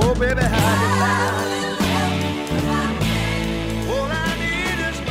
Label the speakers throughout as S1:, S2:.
S1: Oh, baby, how you like? All I need is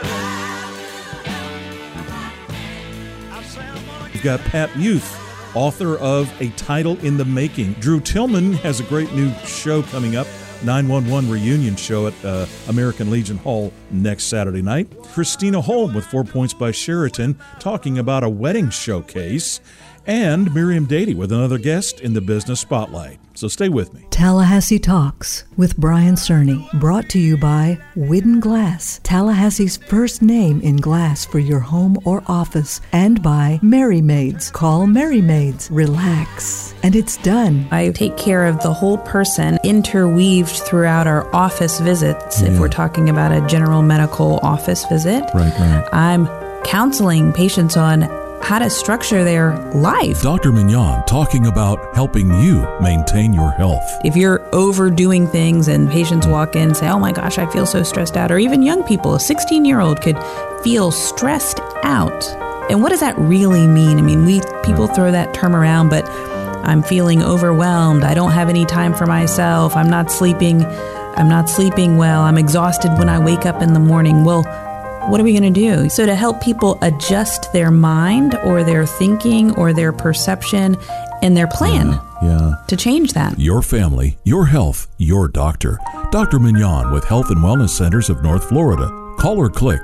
S1: my brother.
S2: We've got Pat Muth, author of A Title in the Making. Drew Tillman has a great new show coming up, 911 reunion show at American Legion Hall next Saturday night. Christina Holm with 4 Points by Sheraton talking about a wedding showcase. And Miriam Dady with another guest in the Business Spotlight. So stay with me.
S3: Tallahassee Talks with Brian Cerny, brought to you by Widden Glass, Tallahassee's first name in glass for your home or office, and by Merry Maids. Call Merry Maids. Relax. And it's done.
S4: I take care of the whole person, interweaved throughout our office visits. If we're talking about a general medical office visit,
S2: Right.
S4: I'm counseling patients on how to structure their life.
S2: Dr. Mignon talking about helping you maintain your health.
S4: If you're overdoing things and patients walk in and say, oh my gosh, I feel so stressed out, or even young people, a 16-year-old could feel stressed out. And what does that really mean? I mean, people throw that term around, but I'm feeling overwhelmed. I don't have any time for myself. I'm not sleeping well. I'm exhausted when I wake up in the morning. Well, what are we going to do? So to help people adjust their mind or their thinking or their perception and their plan to change that.
S2: Your family, your health, your doctor. Dr. Mignon with Health and Wellness Centers of North Florida. Call or click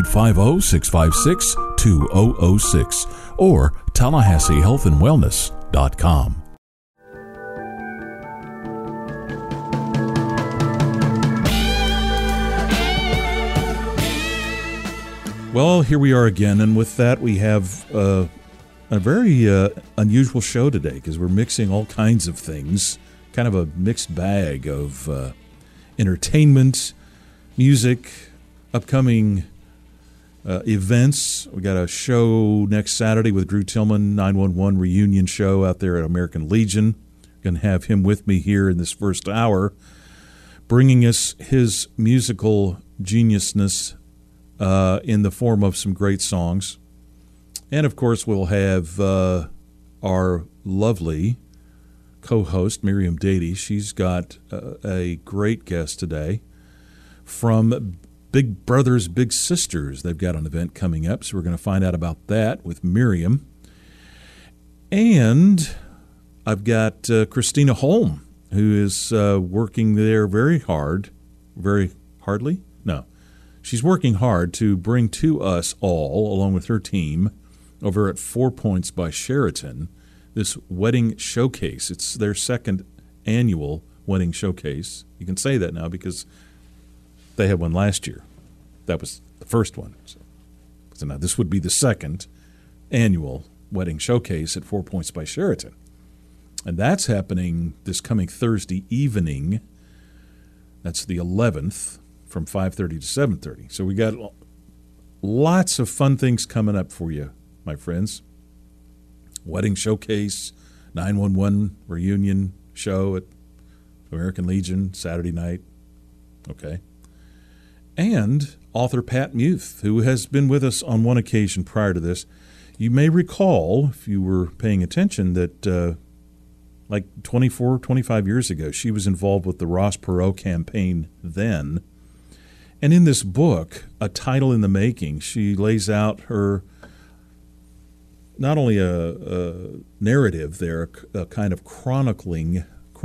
S2: 850-656-2006 or TallahasseeHealthandWellness.com. Well, here we are again, and with that we have a very unusual show today because we're mixing all kinds of things, kind of a mixed bag of entertainment, music, upcoming events. We got a show next Saturday with Drew Tillman, 911 reunion show out there at American Legion. Going to have him with me here in this first hour, bringing us his musical geniusness in the form of some great songs. And, of course, we'll have our lovely co-host, Miriam Dady. She's got a great guest today from Big Brothers Big Sisters. They've got an event coming up, so we're going to find out about that with Miriam. And I've got Christina Holm, who is working there very hard. Very hardly? No. She's working hard to bring to us all, along with her team, over at 4 Points by Sheraton, this wedding showcase. It's their second annual wedding showcase. You can say that now because they had one last year. That was the first one. So now this would be the second annual wedding showcase at 4 Points by Sheraton. And that's happening this coming Thursday evening. That's the 11th. From 5:30 to 7:30. So we got lots of fun things coming up for you, my friends. Wedding showcase, 911 reunion show at American Legion Saturday night. Okay. And author Pat Muth, who has been with us on one occasion prior to this. You may recall, if you were paying attention, that like 24, 25 years ago, she was involved with the Ross Perot campaign then. And in this book, A Title in the Making, she lays out her, not only a narrative there, a kind of chronicling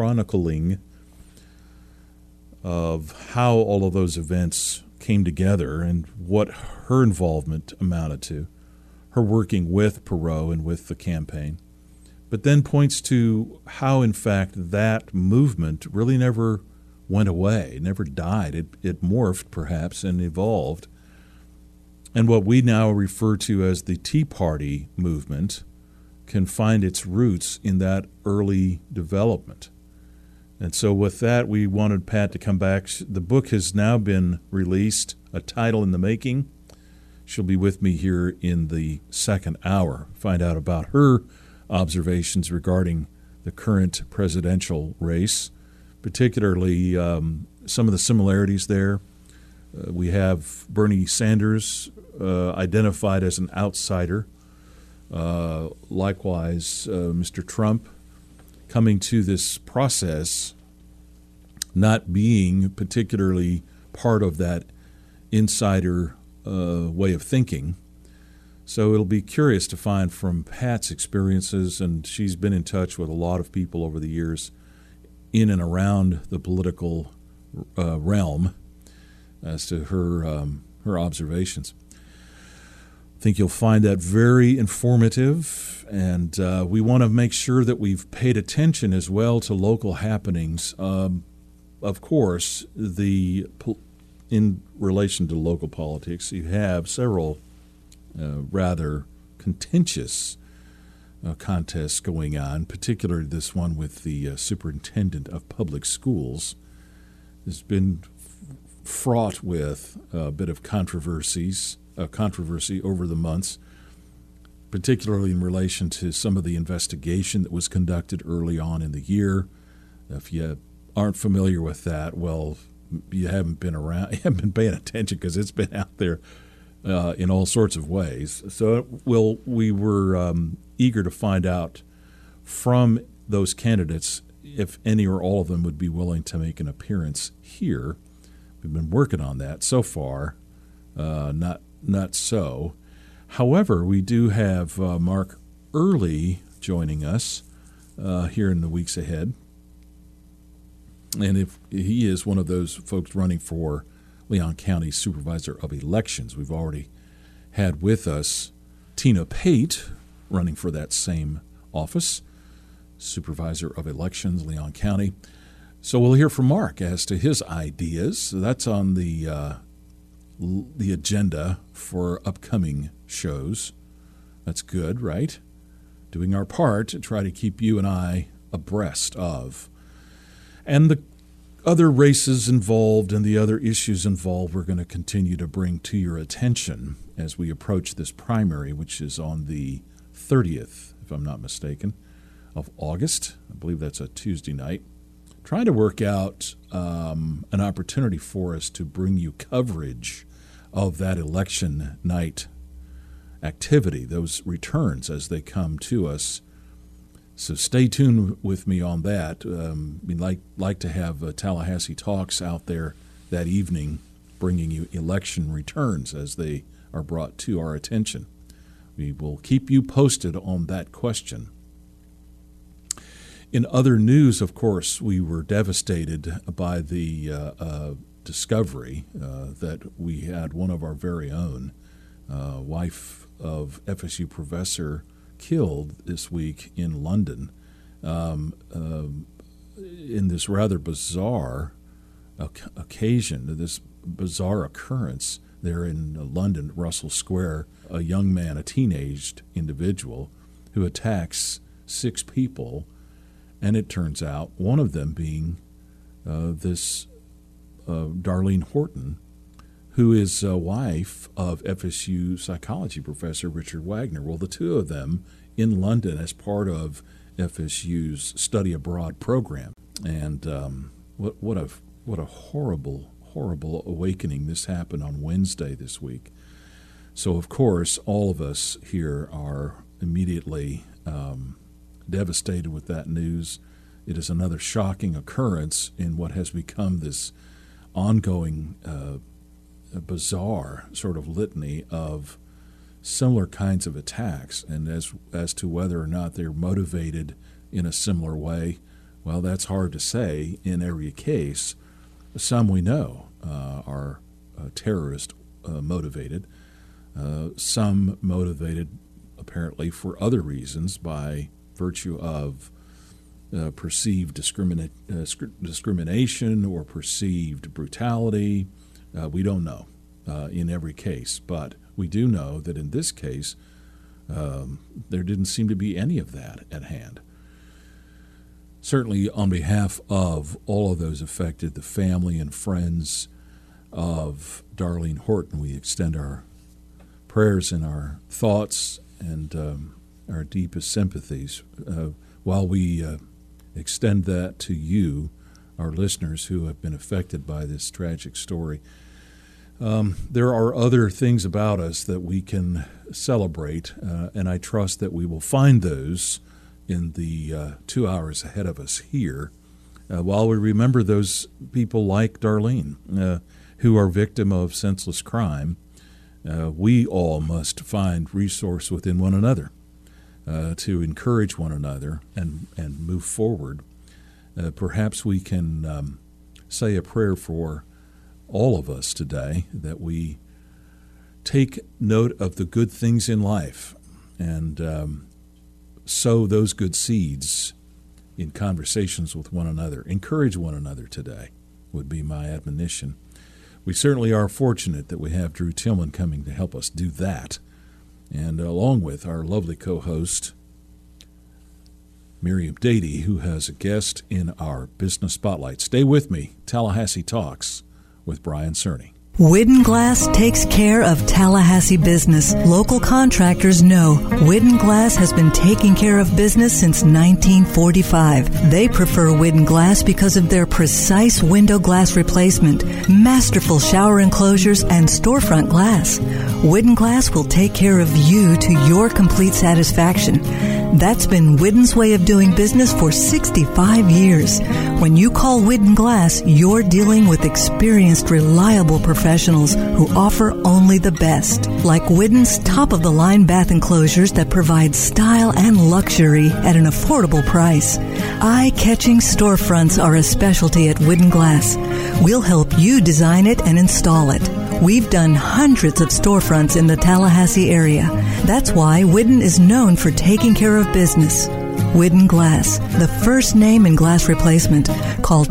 S2: of how all of those events came together and what her involvement amounted to, her working with Perot and with the campaign, but then points to how, in fact, that movement really never went away, never died. It morphed, perhaps, and evolved. And what we now refer to as the Tea Party movement can find its roots in that early development. And so with that, we wanted Pat to come back. The book has now been released, A Title in the Making. She'll be with me here in the second hour, find out about her observations regarding the current presidential race, particularly some of the similarities there. We have Bernie Sanders identified as an outsider. Likewise, Mr. Trump coming to this process not being particularly part of that insider way of thinking. So it'll be curious to find from Pat's experiences, and she's been in touch with a lot of people over the years in and around the political realm as to her observations. I think you'll find that very informative, and we want to make sure that we've paid attention as well to local happenings. Of course, in relation to local politics, you have several rather contentious contests going on, particularly this one with the superintendent of public schools. Has been fraught with a bit of controversy over the months, particularly in relation to some of the investigation that was conducted early on in the year. If you aren't familiar with that, well, you haven't been paying attention, because it's been out there in all sorts of ways. So we were eager to find out from those candidates if any or all of them would be willing to make an appearance here. We've been working on that. So far, not so. However, we do have Mark Early joining us here in the weeks ahead. And if he is one of those folks running for Leon County Supervisor of Elections, we've already had with us Tina Pate running for that same office, Supervisor of Elections, Leon County. So we'll hear from Mark as to his ideas. So that's on the agenda for upcoming shows. That's good, right? Doing our part to try to keep you and I abreast of. And the other races involved and the other issues involved, we're going to continue to bring to your attention as we approach this primary, which is on the 30th, if I'm not mistaken, of August. I believe that's a Tuesday night. Trying to work out an opportunity for us to bring you coverage of that election night activity, those returns as they come to us. So stay tuned with me on that. We'd like to have Tallahassee Talks out there that evening, bringing you election returns as they are brought to our attention. We will keep you posted on that question. In other news, of course, we were devastated by the discovery that we had one of our very own, wife of FSU professor, killed this week in London in this rather bizarre occasion, this bizarre occurrence there in London, Russell Square, a young man, a teenaged individual, who attacks 6 people, and it turns out one of them being this Darlene Horton, who is a wife of FSU psychology professor Richard Wagner. Well, the two of them in London as part of FSU's study abroad program. And what a horrible awakening. This happened on Wednesday this week. So, of course, all of us here are immediately devastated with that news. It is another shocking occurrence in what has become this ongoing bizarre sort of litany of similar kinds of attacks. And as to whether or not they're motivated in a similar way, well, that's hard to say in every case. Some we know are terrorist motivated. Some motivated apparently for other reasons by virtue of perceived discrimination or perceived brutality. We don't know in every case, but we do know that in this case there didn't seem to be any of that at hand. Certainly on behalf of all of those affected, the family and friends of Darlene Horton, we extend our prayers and our thoughts and our deepest sympathies while we extend that to you, our listeners who have been affected by this tragic story. There are other things about us that we can celebrate, and I trust that we will find those in the 2 hours ahead of us here while we remember those people like Darlene who are victim of senseless crime, we all must find resource within one another to encourage one another and move forward. Perhaps we can say a prayer for all of us today, that we take note of the good things in life and sow those good seeds in conversations with one another. Encourage one another today would be my admonition. We certainly are fortunate that we have Drew Tillman coming to help us do that, and along with our lovely co-host, Miriam Dady, who has a guest in our Business Spotlight. Stay with me. Tallahassee Talks with Brian Cerny.
S3: Widden Glass takes care of Tallahassee business. Local contractors know Widden Glass has been taking care of business since 1945. They prefer Widden Glass because of their precise window glass replacement, masterful shower enclosures, and storefront glass. Widden Glass will take care of you to your complete satisfaction. That's been Widden's way of doing business for 65 years. When you call Widden Glass, you're dealing with experienced, reliable professionals who offer only the best. Like Widden's top-of-the-line bath enclosures that provide style and luxury at an affordable price. Eye-catching storefronts are a specialty at Widden Glass. We'll help you design it and install it. We've done hundreds of storefronts in the Tallahassee area. That's why Widden is known for taking care of business. Widden Glass, the first name in glass replacement. Call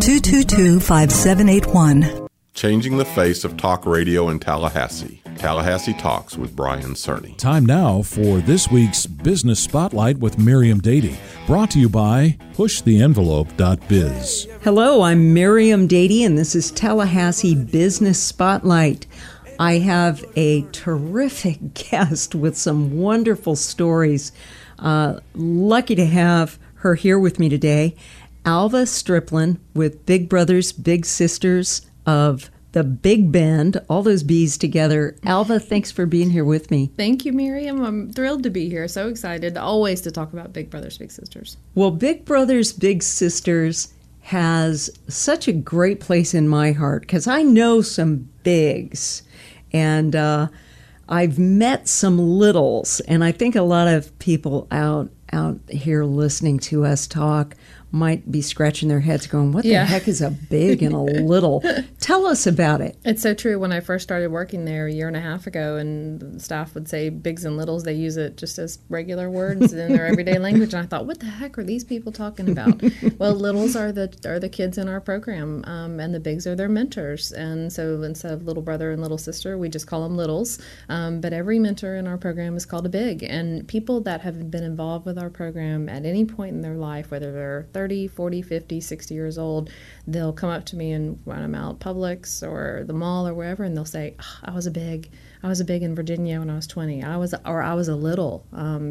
S3: 222-5781.
S5: Changing the face of talk radio in Tallahassee. Tallahassee Talks with Brian Cerny.
S2: Time now for this week's Business Spotlight with Miriam Dady, brought to you by PushTheEnvelope.biz.
S6: Hello, I'm Miriam Dady, and this is Tallahassee Business Spotlight. I have a terrific guest with some wonderful stories. Lucky to have her here with me today, Alva Striplin with Big Brothers Big Sisters of the Big Bend, all those B's together. Alva, thanks for being here with me.
S7: Thank you, Miriam. I'm thrilled to be here. So excited always to talk about Big Brothers Big Sisters.
S6: Well, Big Brothers Big Sisters has such a great place in my heart because I know some bigs, and I've met some littles, and I think a lot of people out here listening to us talk might be scratching their heads going, what the heck is a big and a little? Tell us about it.
S7: It's so true. When I first started working there a year and a half ago, and the staff would say bigs and littles, they use it just as regular words in their everyday language. And I thought, what the heck are these people talking about? Well, littles are the kids in our program, and the bigs are their mentors. And so instead of little brother and little sister, we just call them littles. But every mentor in our program is called a big. And people that have been involved with our program at any point in their life, whether they're 30, 40, 50, 60 years old, they'll come up to me and when I'm out Publix or the mall or wherever, and they'll say, I was a big in Virginia when I was 20. I was a little,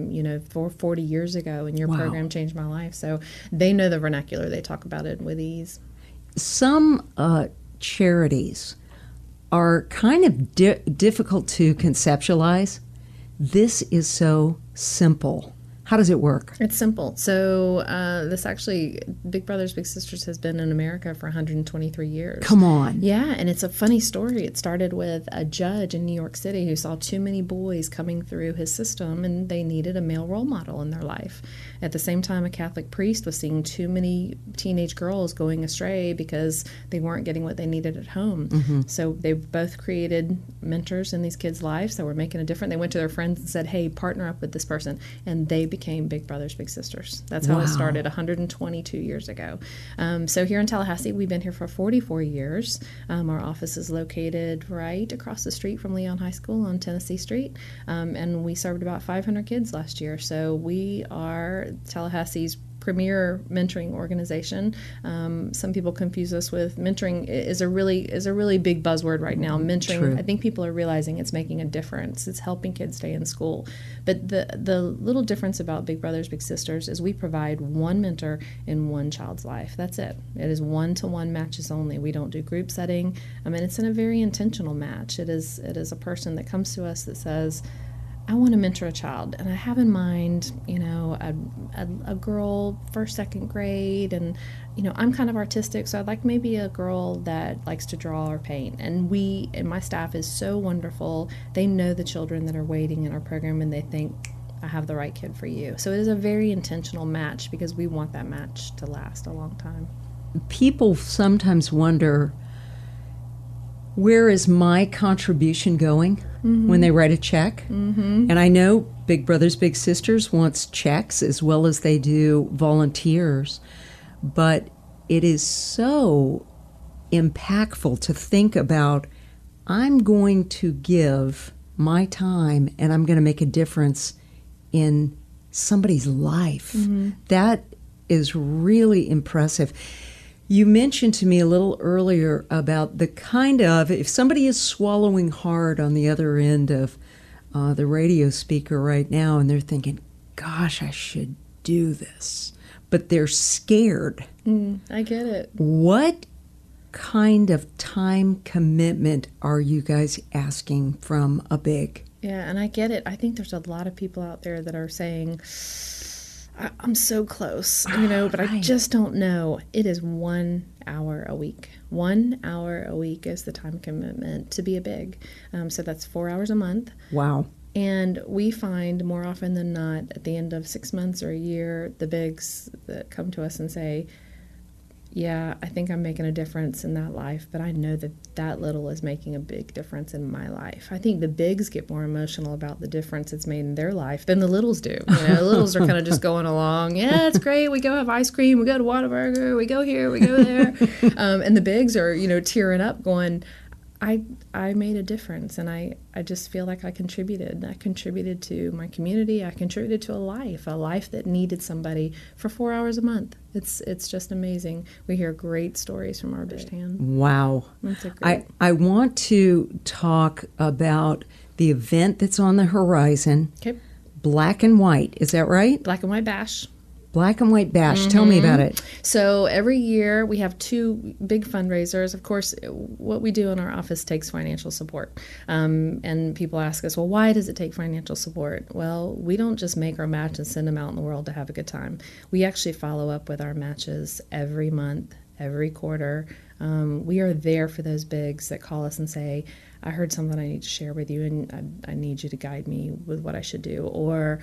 S7: 40 years ago, and your program changed my life. So they know the vernacular. They talk about it with ease.
S6: Some charities are kind of difficult to conceptualize. This is so simple. How does it work?
S7: It's simple. So this actually, Big Brothers Big Sisters has been in America for 123 years.
S6: Come on.
S7: Yeah, and it's a funny story. It started with a judge in New York City who saw too many boys coming through his system, and they needed a male role model in their life. At the same time, a Catholic priest was seeing too many teenage girls going astray because they weren't getting what they needed at home. Mm-hmm. So they both created mentors in these kids' lives that were making a difference. They went to their friends and said, hey, partner up with this person, and they became Big Brothers Big Sisters. That's how it started 122 years ago. So here in Tallahassee, we've been here for 44 years. Our office is located right across the street from Leon High School on Tennessee Street, and we served about 500 kids last year. So we are Tallahassee's premier mentoring organization. Some people confuse us with mentoring is a really big buzzword right now. Mentoring, true. I think people are realizing it's making a difference. It's helping kids stay in school. But the little difference about Big Brothers Big Sisters is we provide one mentor in one child's life. That's it. It is one-to-one matches only. We don't do group setting. And it's in a very intentional match. It is a person that comes to us that says, I want to mentor a child, and I have in mind, a girl, first, second grade, and, I'm kind of artistic, so I'd like maybe a girl that likes to draw or paint. And my staff is so wonderful. They know the children that are waiting in our program, and they think, I have the right kid for you. So it is a very intentional match because we want that match to last a long time.
S6: People sometimes wonder, where is my contribution going when they write a check? And I know Big Brothers Big Sisters wants checks as well as they do volunteers, but it is so impactful to think about, I'm going to give my time and I'm going to make a difference in somebody's life. That is really impressive. You mentioned to me a little earlier about the kind of, if somebody is swallowing hard on the other end of the radio speaker right now and they're thinking, gosh, I should do this, but they're scared.
S7: I get it.
S6: What kind of time commitment are you guys asking from a big?
S7: Yeah, and I get it. I think there's a lot of people out there that are saying, I'm so close, but I just don't know. It is 1 hour a week. 1 hour a week is the time commitment to be a big. So that's 4 hours a month.
S6: Wow.
S7: And we find more often than not at the end of 6 months or a year, the bigs that come to us and say, yeah, I think I'm making a difference in that life, but I know that little is making a big difference in my life. I think the bigs get more emotional about the difference it's made in their life than the littles do. The littles are kind of just going along. Yeah, it's great. We go have ice cream. We go to Whataburger. We go here. We go there. And the bigs are, tearing up going, I made a difference, and I just feel like I contributed. I contributed to my community. I contributed to a life that needed somebody for 4 hours a month. It's just amazing. We hear great stories from our Bishtan.
S6: Wow. I want to talk about the event that's on the horizon.
S7: Okay.
S6: Black and White, is that right?
S7: Black and White Bash.
S6: Black and White Bash. Tell me about it.
S7: So every year we have 2 big fundraisers. Of course, what we do in our office takes financial support. And people ask us, well, why does it take financial support? Well, we don't just make our match and send them out in the world to have a good time. We actually follow up with our matches every month, every quarter. We are there for those bigs that call us and say, I heard something I need to share with you, and I need you to guide me with what I should do. Or,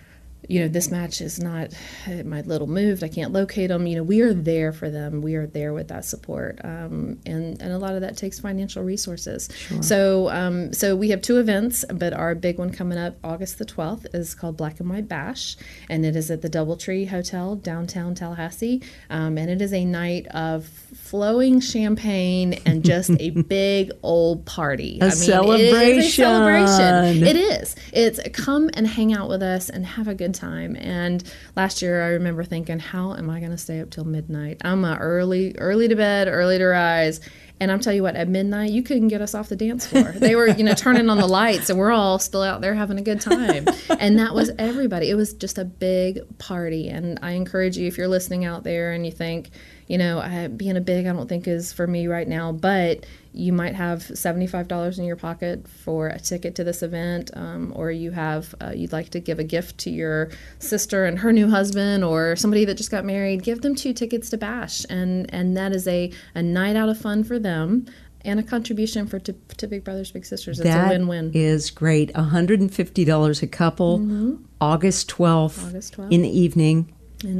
S7: this match is not, my little moved, I can't locate them. We are there for them. We are there with that support. And a lot of that takes financial resources. Sure. So we have 2 events, but our big one coming up August the 12th is called Black and White Bash, and it is at the Doubletree Hotel, downtown Tallahassee. And it is a night of flowing champagne and just a big old party.
S6: Celebration.
S7: It is a celebration. It is. It's come and hang out with us and have a good time. And last year I remember thinking, how am I going to stay up till midnight? I'm early to bed, early to rise. And I'm telling you what, at midnight, you couldn't get us off the dance floor. They were, turning on the lights, and we're all still out there having a good time. And that was everybody. It was just a big party. And I encourage you, if you're listening out there and you think, being a big I don't think is for me right now, but you might have $75 in your pocket for a ticket to this event, or you have you'd like to give a gift to your sister and her new husband, or somebody that just got married. Give them 2 tickets to Bash, and that is a night out of fun for them and a contribution to Big Brothers Big Sisters. It's a win-win.
S6: That is great. $150 a couple. August 12th in the evening.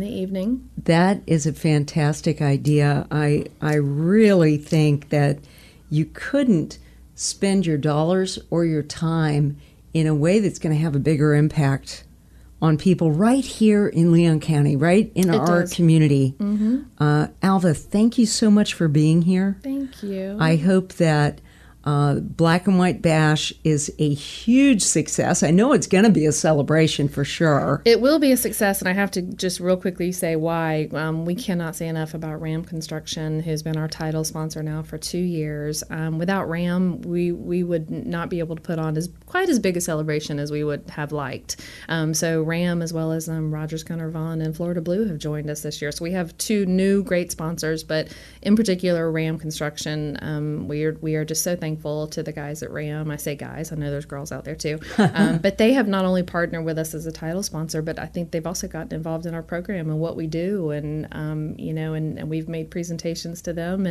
S6: That is a fantastic idea. I really think that you couldn't spend your dollars or your time in a way that's going to have a bigger impact on people right here in Leon County, right in our community. Alva, thank you so much for being here.
S7: Thank you.
S6: I hope that Black and White Bash is a huge success. I know it's going to be a celebration for sure.
S7: It will be a success, and I have to just real quickly say why. We cannot say enough about RAM Construction, who's been our title sponsor now for 2 years. Without RAM, we would not be able to put on quite as big a celebration as we would have liked. So RAM, as well as Rogers Gunner Vaughn and Florida Blue, have joined us this year. So we have 2 new great sponsors, but in particular, RAM Construction. We are just so thankful thankful to the guys at RAM. I say guys, I know there's girls out there too. But they have not only partnered with us as a title sponsor, but I think they've also gotten involved in our program and what we do. And, and we've made presentations to them,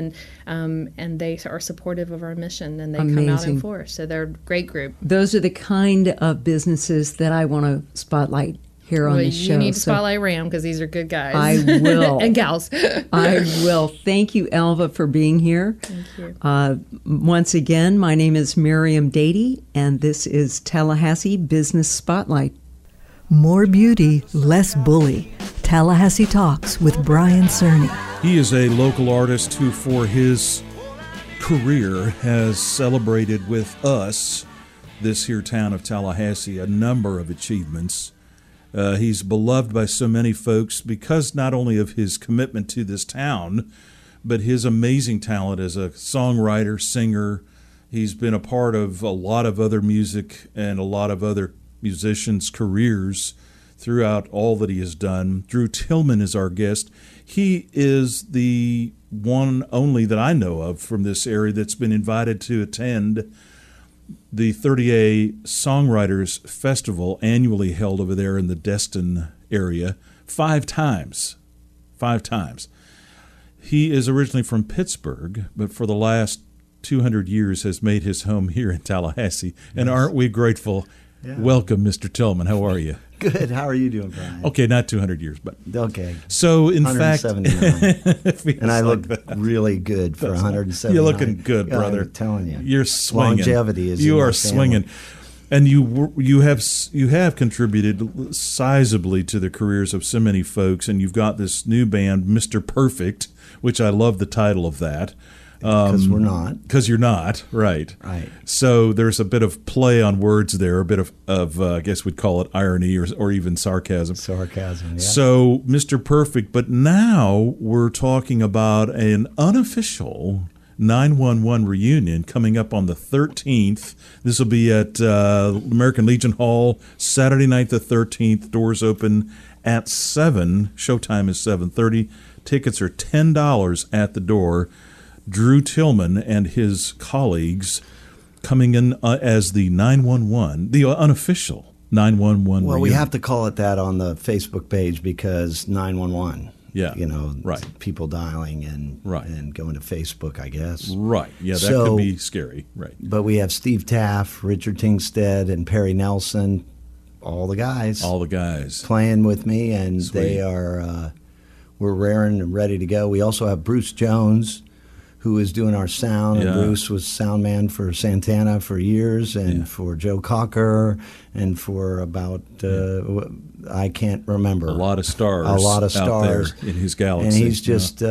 S7: and they are supportive of our mission, and they come out in force. So they're a great group.
S6: Those are the kind of businesses that I want to spotlight here on the show.
S7: You need to spotlight RAM because these are good guys.
S6: I will.
S7: And gals.
S6: I will. Thank you, Elva, for being here.
S7: Thank you.
S6: Once again, my name is Miriam Dady, and this is Tallahassee Business Spotlight.
S3: More beauty, less bully. Tallahassee Talks with Brian Cerny.
S2: He is a local artist who, for his career, has celebrated with us, this here town of Tallahassee, a number of achievements. He's beloved by so many folks because not only of his commitment to this town, but his amazing talent as a songwriter, singer. He's been a part of a lot of other music and a lot of other musicians' careers throughout all that he has done. Drew Tillman is our guest. He is the one only that I know of from this area that's been invited to attend the 30A Songwriters Festival, annually held over there in the Destin area, 5 times. 5 times. He is originally from Pittsburgh, but for the last 200 years has made his home here in Tallahassee. And aren't we grateful?
S8: Yeah.
S2: Welcome, Mr. Tillman. How are you?
S8: Good. How are you doing, Brian?
S2: Okay, not 200 years, but
S8: Okay.
S2: so in fact,
S8: 179. And I look really good for 179.
S2: You're looking good,
S8: Yeah,
S2: brother.
S8: I'm telling you.
S2: You're swinging.
S8: Longevity is
S2: You
S8: in
S2: are
S8: my family.
S2: swinging, and you have contributed sizably to the careers of so many folks. And you've got this new band, Mr. Perfect, which I love the title of that.
S8: Because we're not.
S2: Because you're not, right.
S8: Right.
S2: So there's a bit of play on words there, a bit of I guess we'd call it irony or even sarcasm.
S8: Sarcasm, yeah.
S2: So, Mr. Perfect, but now we're talking about an unofficial 911 reunion coming up on the 13th. This will be at American Legion Hall, Saturday night the 13th. Doors open at 7. Showtime is 7:30. Tickets are $10 at the door. Drew Tillman and his colleagues coming in as the 911, the unofficial 911
S8: Well,
S2: reunion.
S8: we have to call it that on the Facebook page because 911.
S2: Yeah.
S8: Right. People dialing and
S2: Right.
S8: and going to Facebook, I guess.
S2: Right. Yeah, that
S8: So-
S2: could be scary. Right.
S8: But we have Steve Taft, Richard Tingstead, and Perry Nelson, all the guys.
S2: All the guys.
S8: Playing with me, and
S2: Sweet.
S8: they are we're raring and ready to go. We also have Bruce Jones, who is doing our sound.
S2: Yeah.
S8: And Bruce was sound man for Santana for years, and for Joe Cocker, and for about I can't remember,
S2: A lot of stars.
S8: a lot of
S2: out there
S8: stars
S2: in his galaxy.
S8: and he's just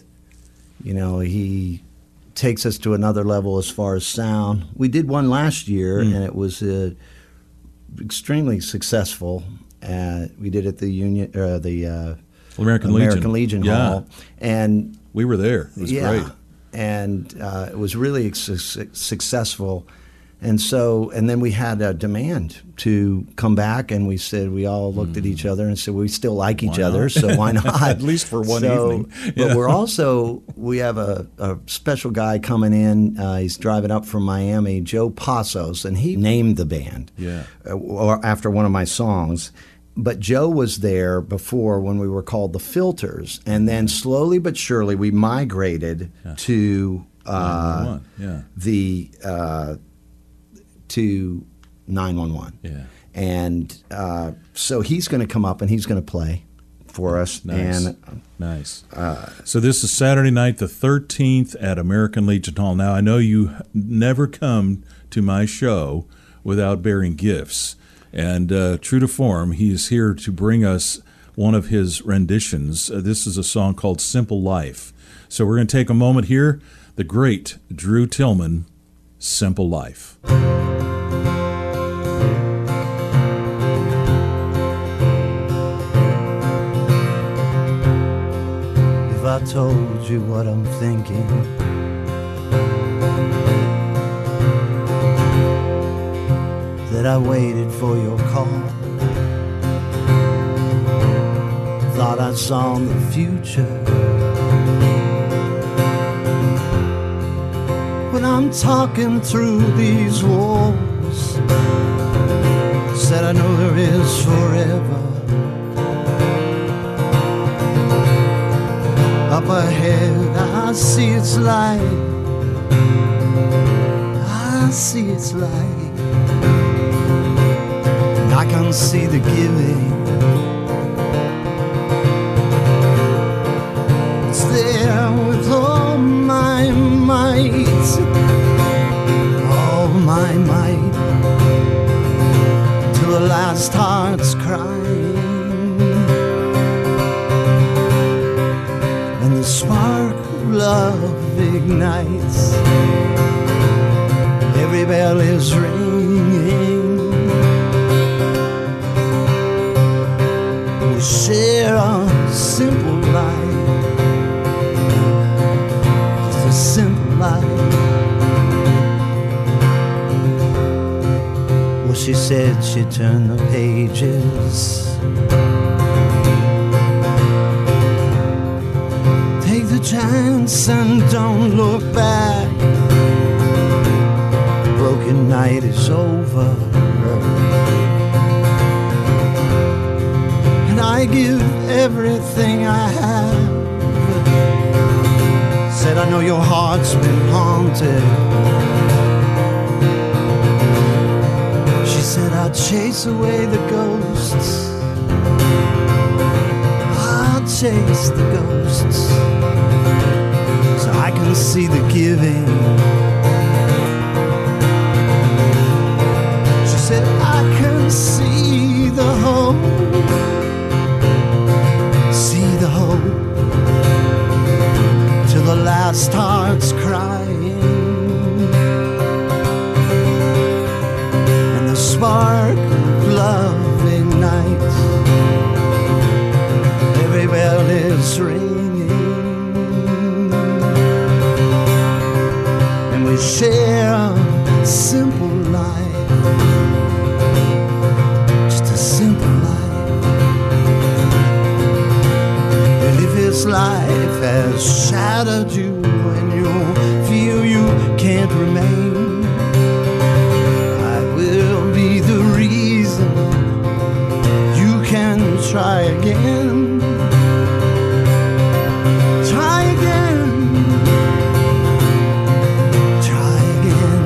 S8: he takes us to another level as far as sound. We did one last year, and it was extremely successful. We did it at the
S2: American
S8: Legion
S2: Yeah.
S8: Hall, and
S2: We were there. It was great.
S8: and it was really successful. And then we had a demand to come back, and we said, we all looked at each other and said, we still like each
S2: Why
S8: other,
S2: not?
S8: so why not?
S2: At least for one evening.
S8: But we have a special guy coming in. He's driving up from Miami, Joe Passos, and he named the band or after one of my songs. But Joe was there before when we were called the Filters, and then slowly but surely we migrated to
S2: 911.
S8: to 911.
S2: Yeah.
S8: And so he's going to come up and he's going to play for us.
S2: Nice.
S8: And
S2: Nice. So this is Saturday night, the 13th at American Legion Hall. Now, I know you never come to my show without bearing gifts. And true to form, he is here to bring us one of his renditions. This is a song called Simple Life. So we're going to take a moment here. The great Drew Tillman, Simple Life.
S8: if I told you what I'm thinking, that I waited for your call, thought I saw the future, when I'm talking through these walls. Said I know there is forever. Up ahead I see its light. I see its light. And I can see the giving. It's there with all my might. All my might. Till the last heart's crying. And the spark of love ignites. Every bell is ringing. We share a simple life. Just a simple life. Well, she said she'd turn the pages. Take the chance and don't look back. Broken night is over. And I give everything I have. Said I know your heart's been haunted. She said I'd chase away the ghosts. I'd chase the ghosts. So I can see the giving. She said I can see the hope. See the hope. Till the last heart's crying. And the spark of love ignites. Every bell is ringing. And we share a simple life. Just a simple life. And if this life has shattered you and you feel you can't remain, I will be the reason you can try again. Try again. Try again.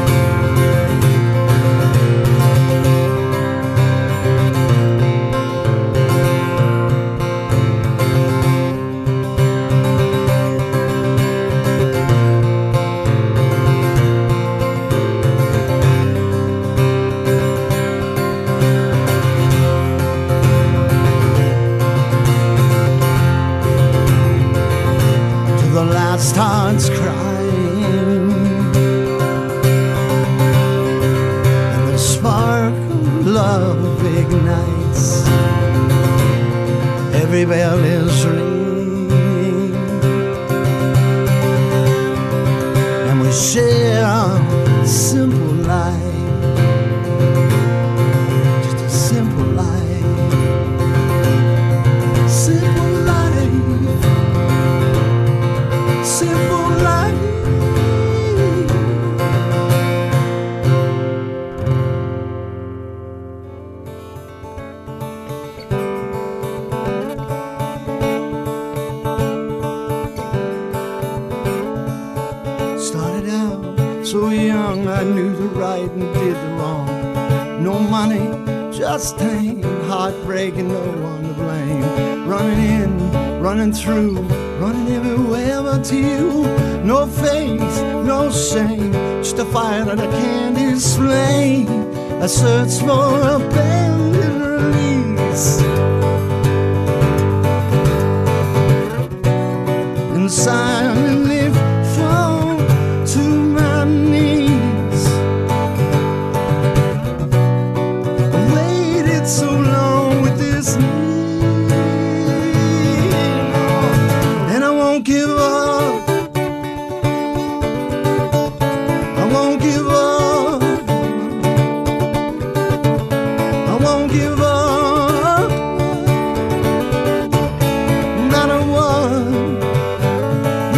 S8: The last heart's crying. And the spark of love ignites. Every bell is ringing. And we share a simple life. Just a simple life. Simple life. Simple life. Started out so young, I knew the right and did the wrong. No money, just pain, heartbreaking, no one to blame. Running in, running through, running everywhere but to you. No faith, no shame, just a fire that I can't explain. A search for abandoned release. And silently fall to my knees. I waited so long with this need, and I won't give up. I won't give up. I won't give up. No matter what.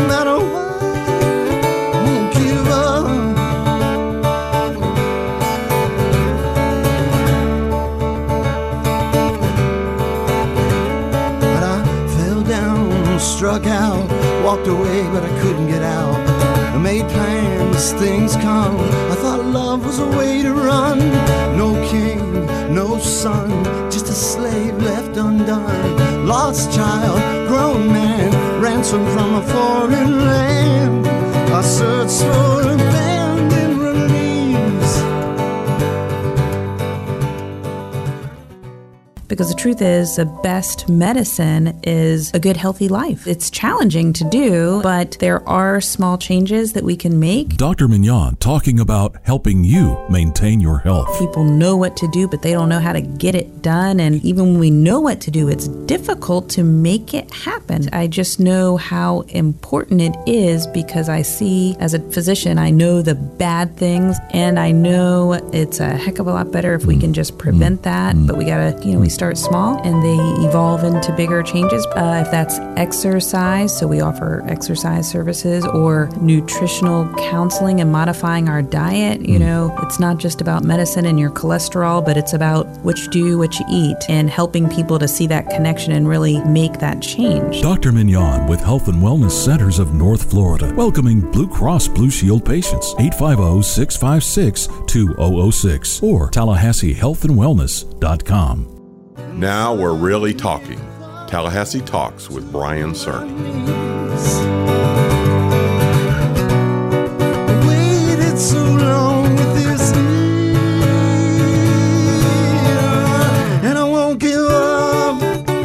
S8: away, but I couldn't get out. I made plans, things come. I thought love was a way to run. No king, no son, just a slave left undone. Lost child, grown man, ransomed from a foreign land. I searched for abandoned release.
S4: Because the truth is, the best medicine is a good, healthy life. It's challenging to do, but there are small changes that we can make.
S9: Dr. Mignon talking about helping you maintain your health.
S4: People know what to do, but they don't know how to get it done. And even when we know what to do, it's difficult to make it happen. I just know how important it is because I see, as a physician, I know the bad things, and I know it's a heck of a lot better if we can just prevent that. But we gotta, we start small and they evolve into bigger changes. If that's exercise, so we offer exercise services, or nutritional counseling and modifying our diet. It's not just about medicine and your cholesterol, but it's about what you do, what you eat, and helping people to see that connection and really make that change.
S9: Dr. Mignon with Health and Wellness Centers of North Florida, welcoming Blue Cross Blue Shield patients. 850-656-2006 or TallahasseeHealthandWellness.com.
S5: Now we're really talking. Tallahassee Talks with Brian Cerny.
S8: Waited so long with this and I won't give up.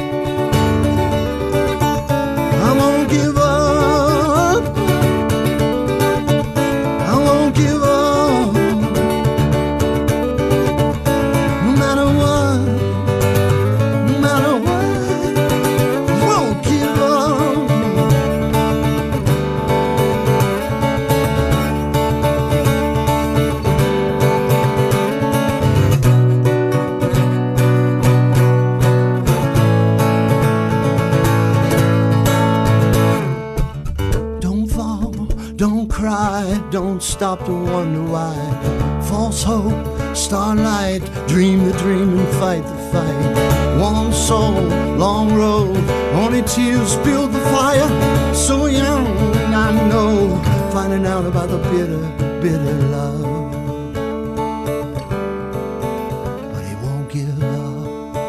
S8: I won't give up. I won't give up. No matter what. No matter what, won't give up. Don't fall, don't cry, don't stop to wonder why. False hope, starlight, dream the dream and fight the fight. One soul, long road, only tears build the fire. So young, I know, finding out about the bitter, bitter love. But he won't give up.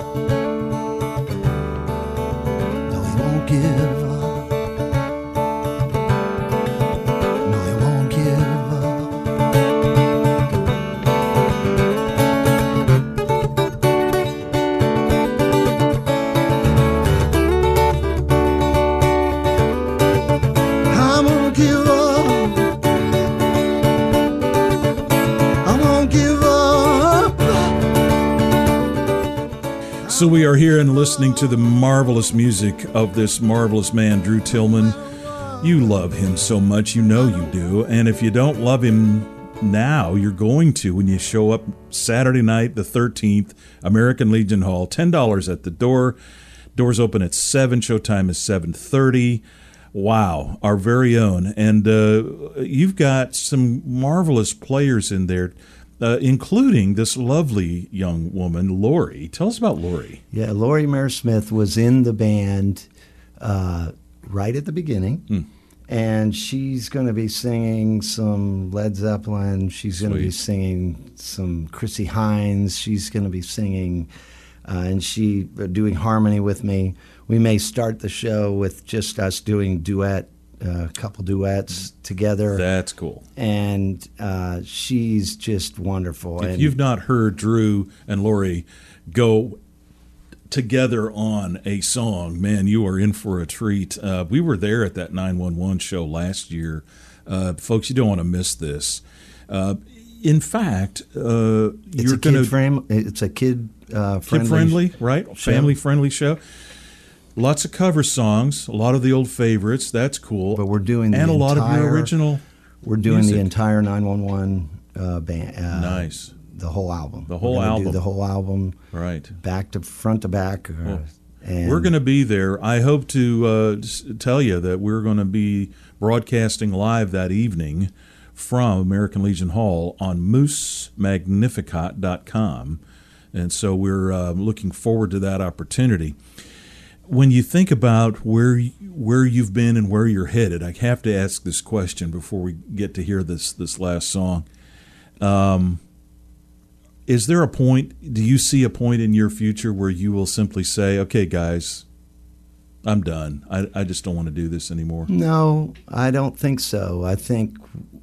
S8: No, he won't give up. No, he won't give up. I won't give up. I won't give up.
S2: So we are here and listening to the marvelous music of this marvelous man, Drew Tillman. You love him so much, you know you do. And if you don't love him now, you're going to when you show up Saturday night, the 13th, American Legion Hall, $10 at the door. Doors open at 7, showtime is 7:30. Wow, our very own. And you've got some marvelous players in there, including this lovely young woman, Lori. Tell us about Lori.
S8: Yeah, Lori Mayer Smith was in the band right at the beginning. And she's going to be singing some Led Zeppelin. She's going to be singing some Chrissie Hynde. She's going to be singing, and she doing harmony with me. We may start the show with just us doing a couple duets together.
S2: That's cool.
S8: And she's just wonderful.
S2: If you've not heard Drew and Lori go together on a song, man, you are in for a treat. We were there at that 911 show last year. Folks, you don't want to miss this. In fact,
S8: it's a kid-friendly,
S2: right? Family-friendly show. Lots of cover songs, a lot of the old favorites. That's cool.
S8: But we're doing
S2: a lot of your original.
S8: We're doing
S2: music.
S8: the entire 911 band.
S2: Nice.
S8: The whole album.
S2: The whole album.
S8: Do the whole album.
S2: Right.
S8: Back to front to back.
S2: And we're going to be there. I hope to tell you that we're going to be broadcasting live that evening from American Legion Hall on moosemagnificat.com. And so we're looking forward to that opportunity. when you think about where you've been and where you're headed, I have to ask this question before we get to hear this last song. Is there a point, do you see a point in your future where you will simply say, okay, guys, I'm done. I just don't want to do this anymore?
S8: No, I don't think so. I think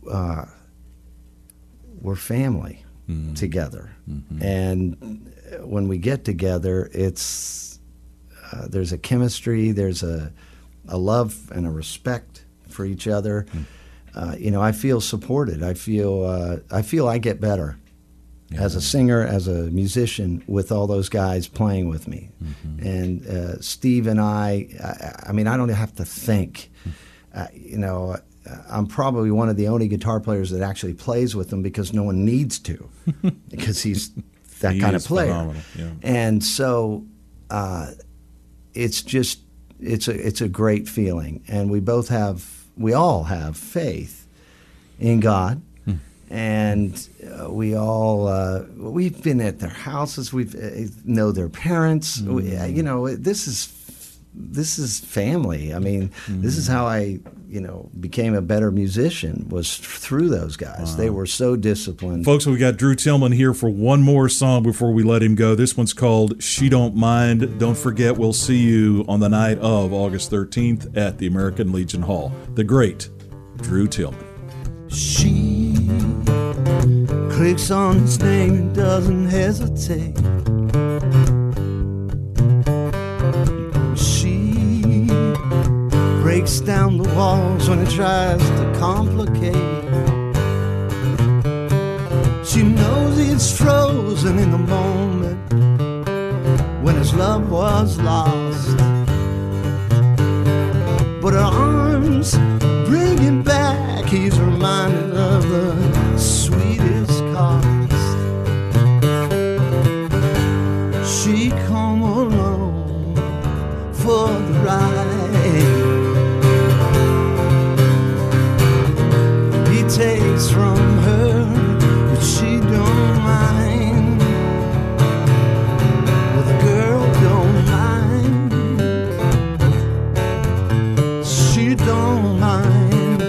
S8: we're family together. Mm-hmm. And when we get together, it's there's a chemistry, there's a love and a respect for each other. I feel supported. I feel I get better as a singer, as a musician, with all those guys playing with me. Mm-hmm. And Steve and I mean, I don't have to think. I'm probably one of the only guitar players that actually plays with him because no one needs to, because he's that kind of player. Yeah. And so it's a great feeling, and we all have faith in God. And we've been at their houses. We know their parents. This is family. I mean, this is how I, became a better musician, was through those guys. Wow. They were so disciplined.
S2: Folks, we got Drew Tillman here for one more song before we let him go. This one's called She Don't Mind. Don't forget, we'll see you on the night of August 13th at the American Legion Hall. The great Drew Tillman.
S10: She clicks on his name and doesn't hesitate. She breaks down the walls when it tries to complicate. She knows it's frozen in the moment when his love was lost, but her arms bring him back. He's reminded of the sweetest cost. She come along for the ride. He takes from her, but she don't mind. Well, the girl don't mind. She don't mind.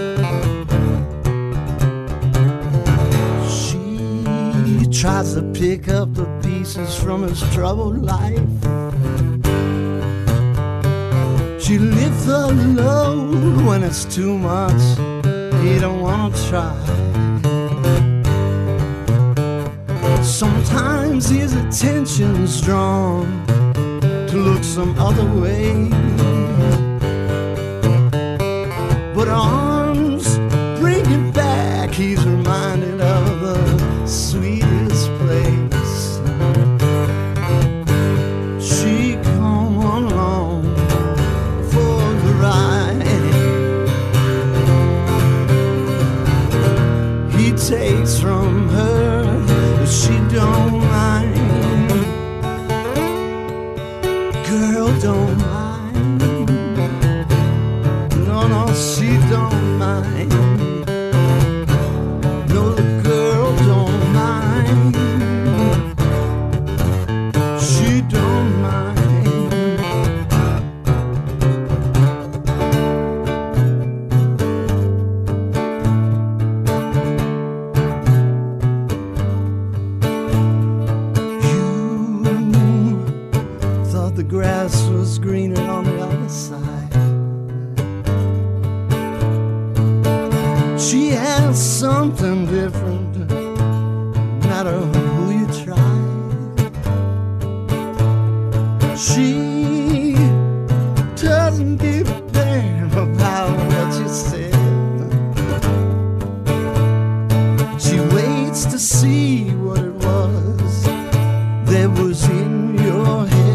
S10: Tries to pick up the pieces from his troubled life. She lifts the load when it's too much. He don't want to try. Sometimes his attention's drawn to look some other way, but arms bring him back. He's reminded of the sweetest place. She come along for the ride. He takes from her, but she don't mind. Girl don't mind. No, she don't mind. Something different, no matter who you try. She doesn't give a damn about what you said. She waits to see what it was that was in your head.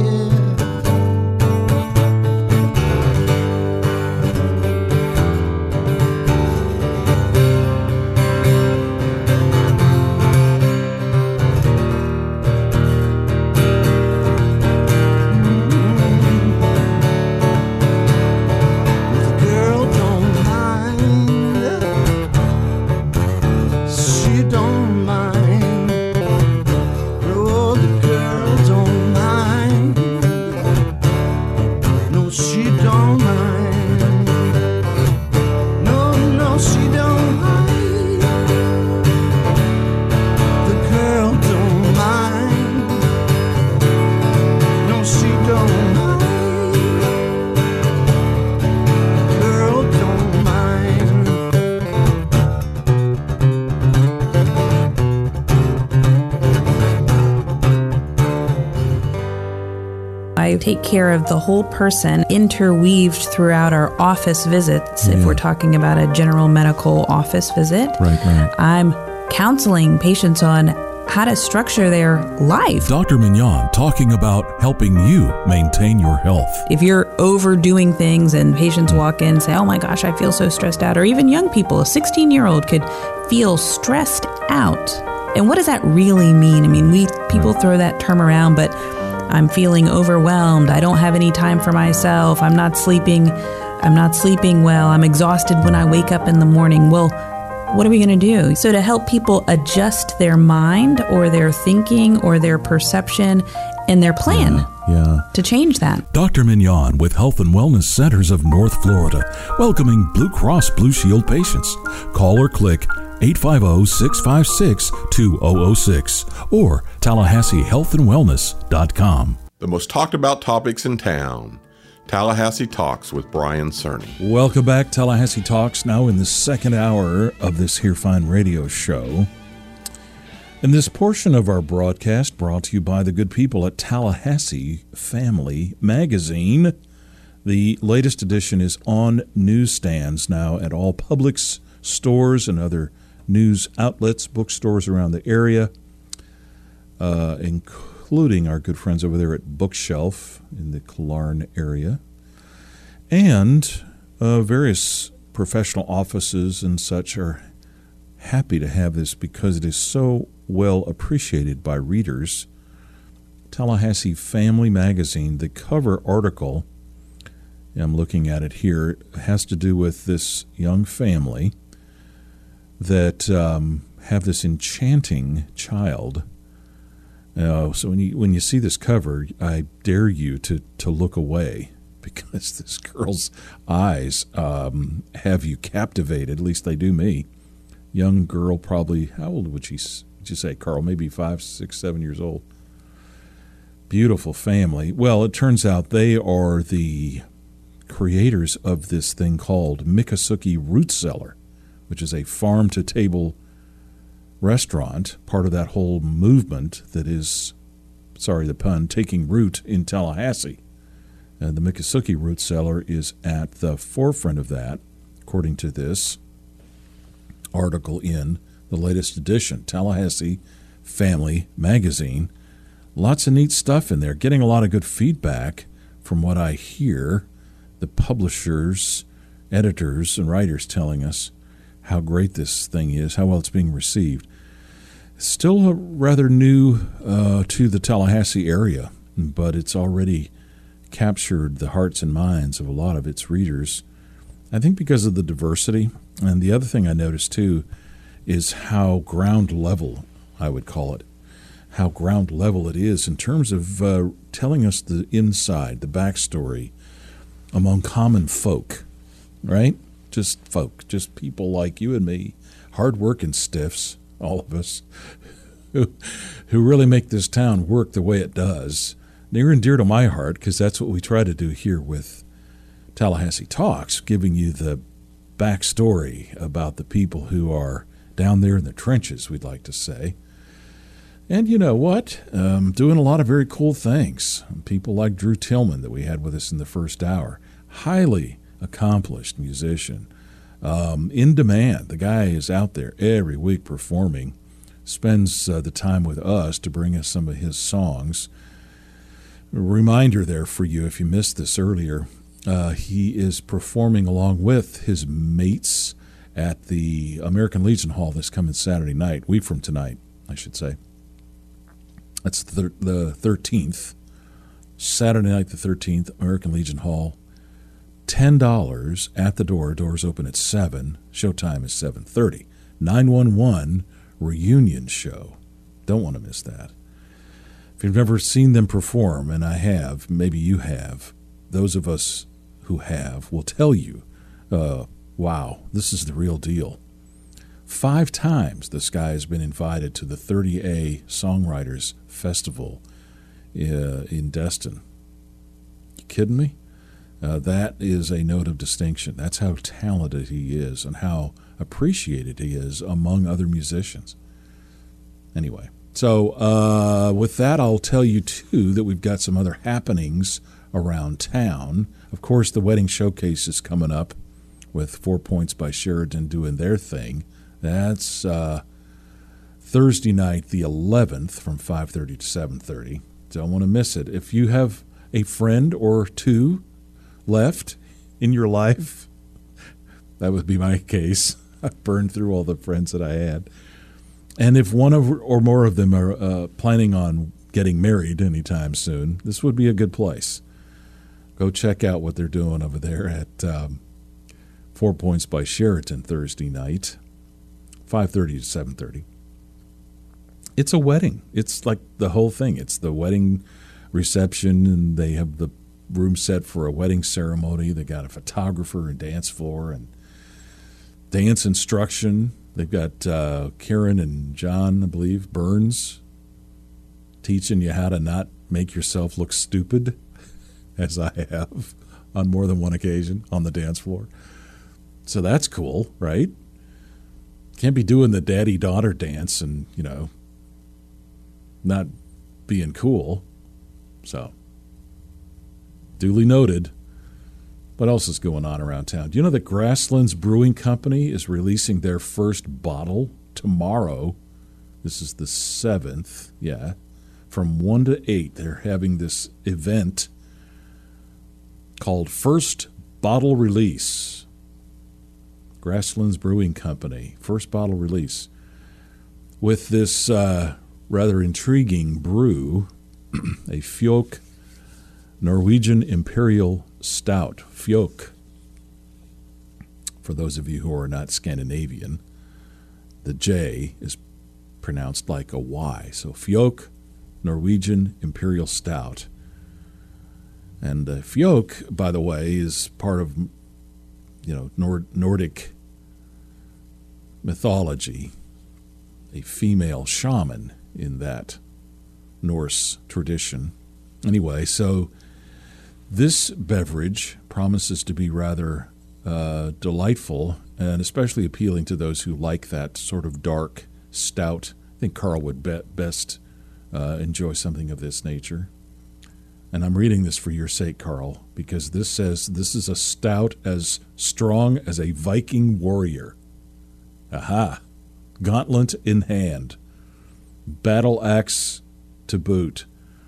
S4: I take care of the whole person, interweaved throughout our office visits. If we're talking about a general medical office visit,
S2: Right.
S4: I'm counseling patients on how to structure their life.
S9: Dr. Mignon talking about helping you maintain your health.
S4: If you're overdoing things and patients walk in and say, oh my gosh, I feel so stressed out, or even young people, a 16-year-old could feel stressed out. And what does that really mean? I mean, people throw that term around, but I'm feeling overwhelmed. I don't have any time for myself. I'm not sleeping well. I'm exhausted when I wake up in the morning. Well, what are we going to do? So to help people adjust their mind or their thinking or their perception and their plan to change that.
S9: Dr. Mignon with Health and Wellness Centers of North Florida, welcoming Blue Cross Blue Shield patients. Call or click 850-656-2006 or TallahasseeHealthandWellness.com.
S5: The most talked about topics in town. Tallahassee Talks with Brian Cerny.
S2: Welcome back, Tallahassee Talks, now in the second hour of this here fine radio show. And this portion of our broadcast brought to you by the good people at Tallahassee Family Magazine. The latest edition is on newsstands now at all Publix stores and other news outlets, bookstores around the area, including our good friends over there at Bookshelf in the Killarn area, and various professional offices and such are happy to have this because it is so well appreciated by readers. Tallahassee Family Magazine, the cover article, I'm looking at it here, has to do with this young family that have this enchanting child. So when you see this cover, I dare you to look away because this girl's eyes have you captivated. At least they do me. Young girl, probably, how old would you say, Carl? Maybe 5, 6, 7 years old. Beautiful family. Well, it turns out they are the creators of this thing called Miccosukee Root Cellar, which is a farm-to-table restaurant, part of that whole movement that is, sorry the pun, taking root in Tallahassee. And the Miccosukee Root Cellar is at the forefront of that, according to this article in the latest edition, Tallahassee Family Magazine. Lots of neat stuff in there, getting a lot of good feedback from what I hear, the publishers, editors, and writers telling us how great this thing is, how well it's being received. It's still rather new to the Tallahassee area, but it's already captured the hearts and minds of a lot of its readers, I think because of the diversity. And the other thing I noticed, too, is how ground level, I would call it, how ground level it is in terms of telling us the inside, the backstory among common folk, right? Just folk, just people like you and me, hard-working stiffs, all of us, who really make this town work the way it does. Near and dear to my heart, because that's what we try to do here with Tallahassee Talks, giving you the backstory about the people who are down there in the trenches, we'd like to say. And you know what? Doing a lot of very cool things. People like Drew Tillman that we had with us in the first hour. Highly accomplished musician. In demand. The guy is out there every week performing. Spends the time with us to bring us some of his songs. A reminder there for you if you missed this earlier. He is performing along with his mates at the American Legion Hall this coming Saturday night. Week from tonight, I should say. That's the 13th. Saturday night the 13th, American Legion Hall. $10 at the door. Doors open at 7. Showtime is 7:30. 911 reunion show. Don't want to miss that. If you've never seen them perform, and I have, maybe you have, those of us who have will tell you, wow, this is the real deal. 5 times this guy has been invited to the 30A Songwriters Festival in Destin. You kidding me? That is a note of distinction. That's how talented he is and how appreciated he is among other musicians. Anyway, So with that, I'll tell you, too, that we've got some other happenings around town. Of course, the Wedding Showcase is coming up with 4 Points by Sheraton doing their thing. That's Thursday night, the 11th, from 5:30 to 7:30. Don't want to miss it. If you have a friend or two left in your life, that would be my case. I've burned through all the friends that I had. And if one or more of them are planning on getting married anytime soon, this would be a good place. Go check out what they're doing over there at 4 Points by Sheraton Thursday night, 5:30 to 7:30. It's a wedding. It's like the whole thing. It's the wedding reception, and they have the room set for a wedding ceremony. They got a photographer and dance floor and dance instruction. They've got Karen and John, I believe, Burns, teaching you how to not make yourself look stupid, as I have on more than one occasion on the dance floor. So that's cool, right? Can't be doing the daddy-daughter dance and, not being cool. So, duly noted. What else is going on around town? Do you know that Grasslands Brewing Company is releasing their first bottle tomorrow? This is the 7th, from 1 to 8. They're having this event called First Bottle Release. Grasslands Brewing Company, first bottle release. With this rather intriguing brew, a Fjock Norwegian Imperial Stout. Fjock. For those of you who are not Scandinavian, the J is pronounced like a Y. So Fjock Norwegian Imperial Stout. And Fjock, by the way, is part of Nordic mythology, a female shaman in that Norse tradition. Anyway, so this beverage promises to be rather delightful and especially appealing to those who like that sort of dark, stout. I think Carl would best enjoy something of this nature. And I'm reading this for your sake, Carl, because this says this is a stout as strong as a Viking warrior. Aha! Gauntlet in hand. Battle axe to boot.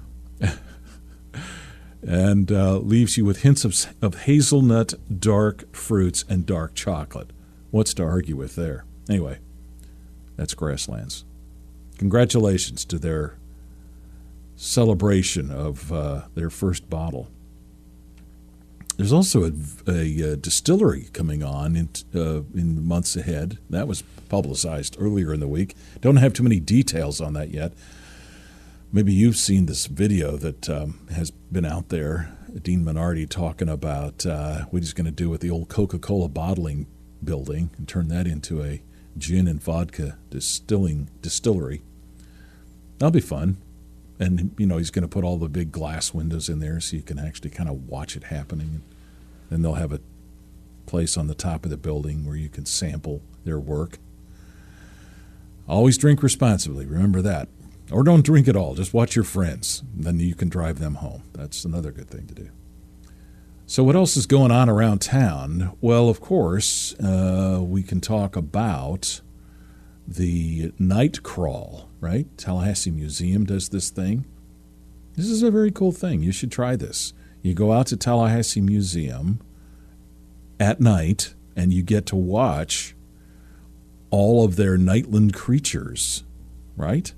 S2: And leaves you with hints of hazelnut, dark fruits, and dark chocolate. What's to argue with there? Anyway, that's Grasslands. Congratulations to their celebration of their first bottle. There's also a distillery coming on in the months ahead. That was publicized earlier in the week. Don't have too many details on that yet. Maybe you've seen this video that has been out there. Dean Minardi talking about what he's going to do with the old Coca-Cola bottling building and turn that into a gin and vodka distillery. That'll be fun. And, he's going to put all the big glass windows in there so you can actually kind of watch it happening. And they'll have a place on the top of the building where you can sample their work. Always drink responsibly. Remember that. Or don't drink at all. Just watch your friends. Then you can drive them home. That's another good thing to do. So what else is going on around town? Well, of course, we can talk about the night crawl, right? Tallahassee Museum does this thing. This is a very cool thing. You should try this. You go out to Tallahassee Museum at night, and you get to watch all of their nightland creatures, right?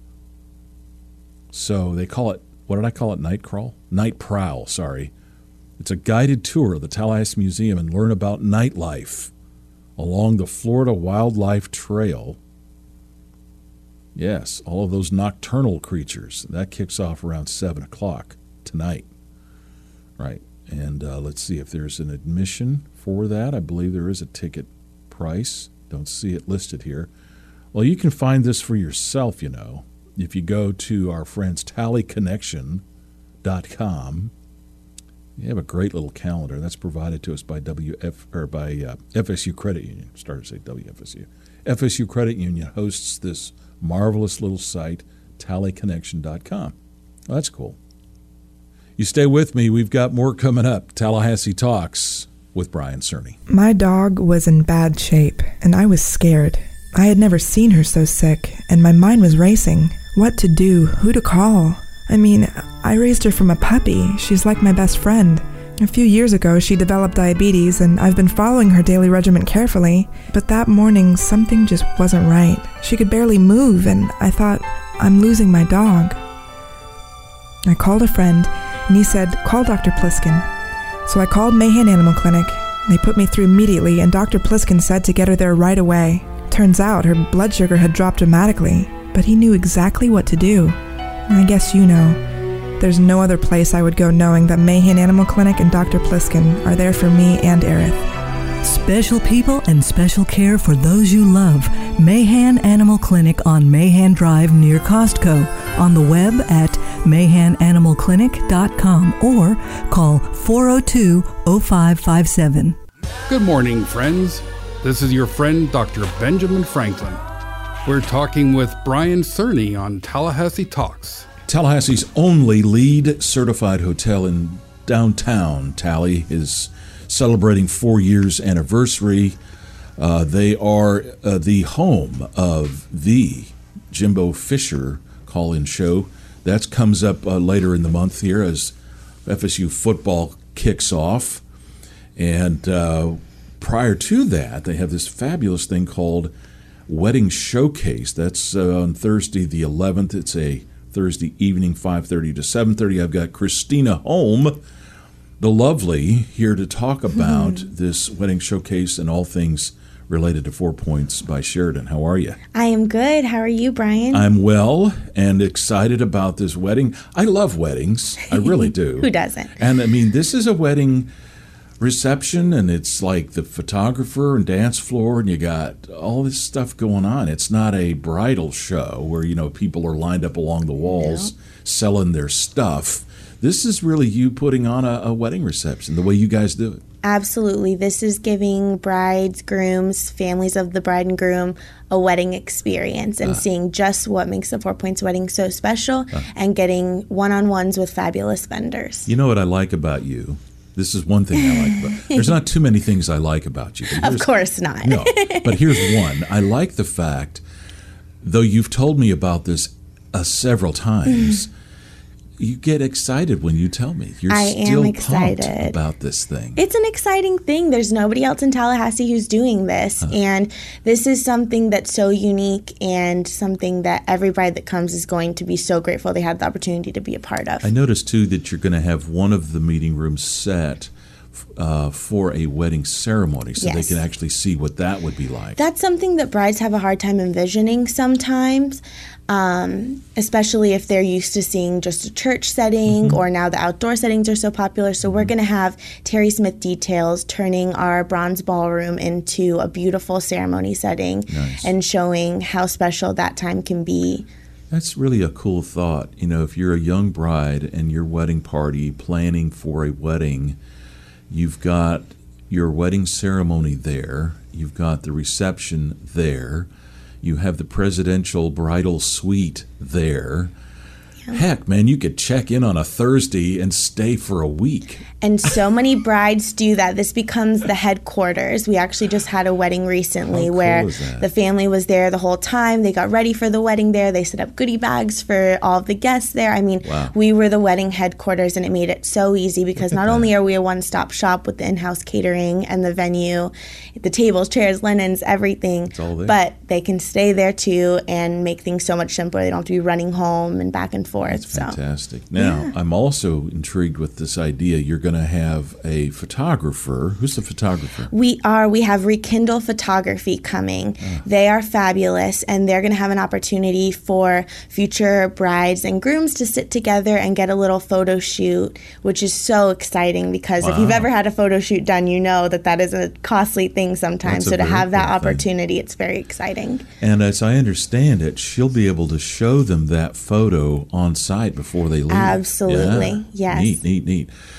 S2: So they call it, what did I call it? Night crawl? Night prowl, sorry. It's a guided tour of the Tallahassee Museum and learn about nightlife along the Florida Wildlife Trail. Yes, all of those nocturnal creatures. That kicks off around 7 o'clock tonight. Right. And let's see if there's an admission for that. I believe there is a ticket price. Don't see it listed here. Well, you can find this for yourself, if you go to our friends tallyconnection.com. You have a great little calendar that's provided to us by FSU Credit Union. Started to say WFSU. FSU Credit Union hosts this marvelous little site, tallyconnection.com. Well, that's cool. You stay with me. We've got more coming up. Tallahassee Talks with Brian Cerny.
S11: My dog was in bad shape, and I was scared. I had never seen her so sick, and my mind was racing. What to do? Who to call? I mean, I raised her from a puppy. She's like my best friend. A few years ago, she developed diabetes, and I've been following her daily regimen carefully. But that morning, something just wasn't right. She could barely move, and I thought, I'm losing my dog. I called a friend, and he said, call Dr. Pliskin. So I called Mahan Animal Clinic. They put me through immediately, and Dr. Pliskin said to get her there right away. Turns out her blood sugar had dropped dramatically, but he knew exactly what to do. I guess you know. There's no other place I would go knowing that Mahan Animal Clinic and Dr. Pliskin are there for me and Aerith.
S3: Special people and special care for those you love. Mahan Animal Clinic on Mahan Drive near Costco. On the web at mahananimalclinic.com or call 402-0557.
S12: Good morning, friends. This is your friend, Dr. Benjamin Franklin. We're talking with Brian Cerny on Tallahassee Talks.
S2: Tallahassee's only LEED certified hotel in downtown Tally is celebrating 4 years anniversary. They are the home of the Jimbo Fisher call-in show. That comes up later in the month here as FSU football kicks off. And prior to that, they have this fabulous thing called Wedding Showcase. That's on Thursday the 11th. It's a Thursday evening, 5:30 to 7:30. I've got Christina Holm, the lovely, here to talk about this Wedding Showcase and all things related to 4 Points by Sheridan. How are you?
S13: I am good. How are you, Brian?
S2: I'm well and excited about this wedding. I love weddings. I really do.
S13: Who doesn't?
S2: And I mean, this is a wedding reception, and it's like the photographer and dance floor, and you got all this stuff going on. It's not a bridal show where, you know, people are lined up along the walls selling their stuff. This is really you putting on a wedding reception the way you guys do it.
S13: Absolutely. This is giving brides, grooms, families of the bride and groom a wedding experience and seeing just what makes the 4 Points wedding so special and getting one-on-ones with fabulous vendors.
S2: You know what I like about you? This is one thing I like about there's not too many things I like about you.
S13: Of course not.
S2: No, but here's one. I like the fact, though you've told me about this several times, you get excited when you tell me. You're still pumped about this thing.
S13: It's an exciting thing. There's nobody else in Tallahassee who's doing this. And this is something that's so unique and something that every bride that comes is going to be so grateful they had the opportunity to be a part of.
S2: I noticed, too, that you're going to have one of the meeting rooms set for a wedding ceremony so they can actually see what that would be like.
S13: That's something that brides have a hard time envisioning sometimes, especially if they're used to seeing just a church setting or now the outdoor settings are so popular. So we're going to have Terry Smith Details turning our bronze ballroom into a beautiful ceremony setting and showing how special that time can be.
S2: That's really a cool thought. You know, if you're a young bride and your wedding party planning for a wedding, you've got your wedding ceremony there. You've got the reception there. You have the presidential bridal suite there. Heck, man, you could check in on a Thursday and stay for a week.
S13: And so many brides do that. This becomes the headquarters. We actually just had a wedding recently where the family was there the whole time. They got ready for the wedding there. They set up goodie bags for all of the guests there. I mean, we were the wedding headquarters, and it made it so easy because not only are we a one-stop shop with the in-house catering and the venue, the tables, chairs, linens, everything, but they can stay there too and make things so much simpler. They don't have to be running home and back and forth.
S2: That's fantastic. Now, I'm also intrigued with this idea. You're going to have a photographer. Who's the photographer?
S13: We have Rekindle Photography coming. They are fabulous, and they're going to have an opportunity for future brides and grooms to sit together and get a little photo shoot, which is so exciting because if you've ever had a photo shoot done, you know that is a costly thing sometimes. So to have that opportunity, it's very exciting.
S2: And as I understand it, she'll be able to show them that photo on site before they leave.
S13: Absolutely, yes.
S2: Neat.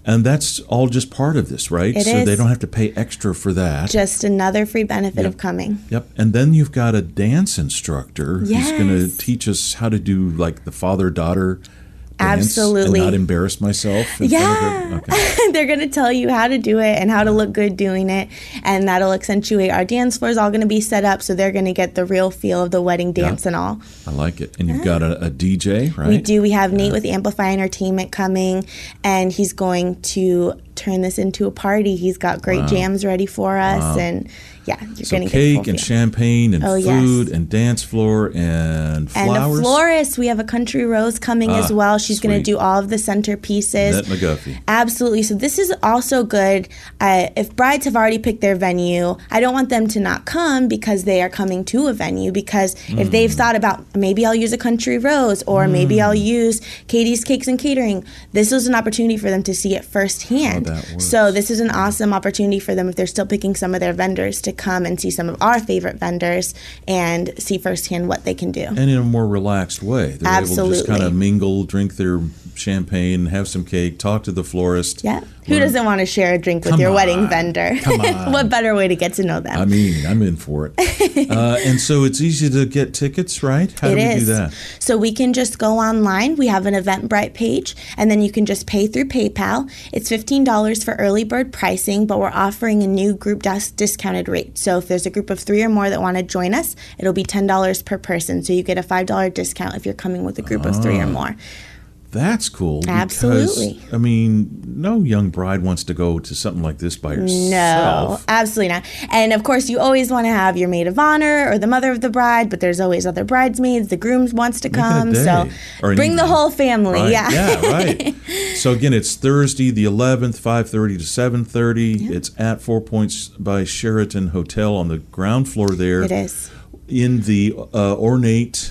S2: And that's all just part of this, right?
S13: It
S2: so
S13: is.
S2: they don't have to pay extra for that.
S13: Just another free benefit
S2: Yep.
S13: of coming.
S2: Yep. And then you've got a dance instructor who's going to
S13: Yes.
S2: teach us how to do like the father-daughter dance
S13: Absolutely.
S2: and not embarrass myself. in front
S13: Yeah.
S2: of her. Okay.
S13: They're going to tell you how to do it and how to look good doing it. And that'll accentuate our dance floors, all going to be set up. So they're going to get the real feel of the wedding dance and all.
S2: I like it. And you've got a DJ, right?
S13: We do. We have Nate with Amplify Entertainment coming, and he's going to turn this into a party. He's got great jams ready for us. And yeah, you're
S2: So
S13: going to get the
S2: cake
S13: full
S2: and
S13: feel.
S2: champagne and
S13: Oh, yes.
S2: food and dance floor and flowers.
S13: And a florist. We have a Country Rose coming as well. She's going to
S2: sweet.
S13: do all of the centerpieces.
S2: Annette McGuffey.
S13: Absolutely. So this is also good. If brides have already picked their venue, I don't want them to not come because they are coming to a venue. Because if they've thought about maybe I'll use a Country Rose or maybe I'll use Katie's Cakes and Catering, this is an opportunity for them to see it firsthand.
S2: How that works.
S13: So this is an awesome opportunity for them if they're still picking some of their vendors to come and see some of our favorite vendors and see firsthand what they can do.
S2: And in a more relaxed way. They're able to just
S13: Absolutely.
S2: kind of mingle, drink their champagne, have some cake, talk to the florist.
S13: Yeah. Who
S2: learn-
S13: doesn't want to share a drink with
S2: Come
S13: your
S2: on.
S13: wedding vendor?
S2: Come on.
S13: What better way to get to know them?
S2: I mean, I'm in for it. And so it's easy to get tickets, right? How do we do that?
S13: So we can just go online. We have an Eventbrite page, and then you can just pay through PayPal. It's $15 for early bird pricing, but we're offering a new group discounted rate. So if there's a group of 3 or more that want to join us, it'll be $10 per person. So you get a $5 discount if you're coming with a group of 3 or more.
S2: That's cool. Because,
S13: Absolutely.
S2: I mean, no young bride wants to go to something like this by herself.
S13: No, absolutely not. And of course, you always want to have your maid of honor or the mother of the bride, but there's always other bridesmaids. The groom wants to
S2: Make it a
S13: come,
S2: day
S13: so
S2: or an
S13: bring the
S2: evening.
S13: whole family.
S2: Right.
S13: Yeah,
S2: Yeah, right. So again, it's Thursday the 11th, 5:30 to 7:30. It's at 4 Points by Sheraton Hotel on the ground floor there.
S13: It is.
S2: In the ornate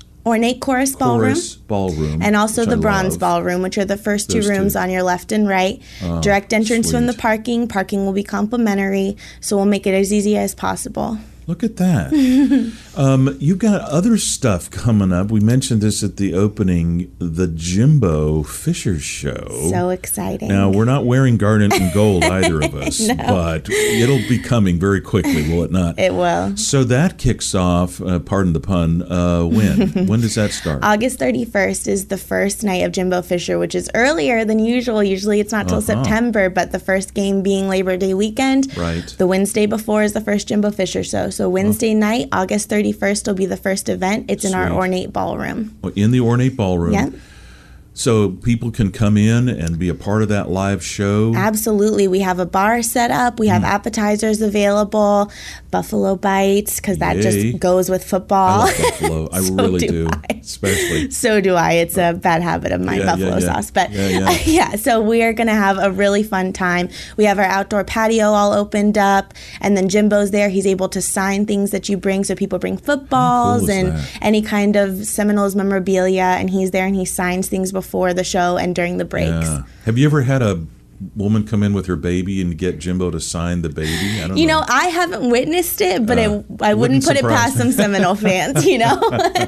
S13: Chorus
S2: ballroom.
S13: And also
S2: which
S13: the
S2: I
S13: bronze
S2: love.
S13: ballroom, which are the first
S2: Those
S13: 2 rooms
S2: two.
S13: on your left and right.
S2: Oh,
S13: Direct entrance from the
S2: sweet.
S13: parking. Parking will be complimentary, so we'll make it as easy as possible.
S2: Look at that. You've got other stuff coming up. We mentioned this at the opening, the Jimbo Fisher Show.
S13: So exciting.
S2: Now, we're not wearing garnet and gold, either of us, but it'll be coming very quickly, will it not?
S13: It will.
S2: So that kicks off, pardon the pun, when? When does that start?
S13: August 31st is the first night of Jimbo Fisher, which is earlier than usual. Usually it's not till September, but the first game being Labor Day weekend.
S2: Right.
S13: The Wednesday before is the first Jimbo Fisher show. So Wednesday night, August 31st, will be the first event. It's in our
S2: Sweet.
S13: ornate ballroom.
S2: In the ornate ballroom.
S13: Yep.
S2: So people can come in and be a part of that live show.
S13: Absolutely. We have a bar set up. We have appetizers available, buffalo bites, because that
S2: Yay.
S13: just goes with football.
S2: I love buffalo. I
S13: So
S2: really
S13: do
S2: do.
S13: I.
S2: Especially.
S13: So do I. It's a bad habit of mine, buffalo sauce. But
S2: Yeah.
S13: so we are going to have a really fun time. We have our outdoor patio all opened up, and then Jimbo's there. He's able to sign things that you bring. So people bring footballs
S2: is
S13: and
S2: that?
S13: any kind of Seminoles memorabilia, and he's there and he signs things before the show and during the breaks.
S2: Yeah. Have you ever had a woman come in with her baby and get Jimbo to sign the baby? I don't know.
S13: You know, I haven't witnessed it, but I wouldn't put it
S2: surprise
S13: past
S2: me.
S13: some Seminole fans, you know?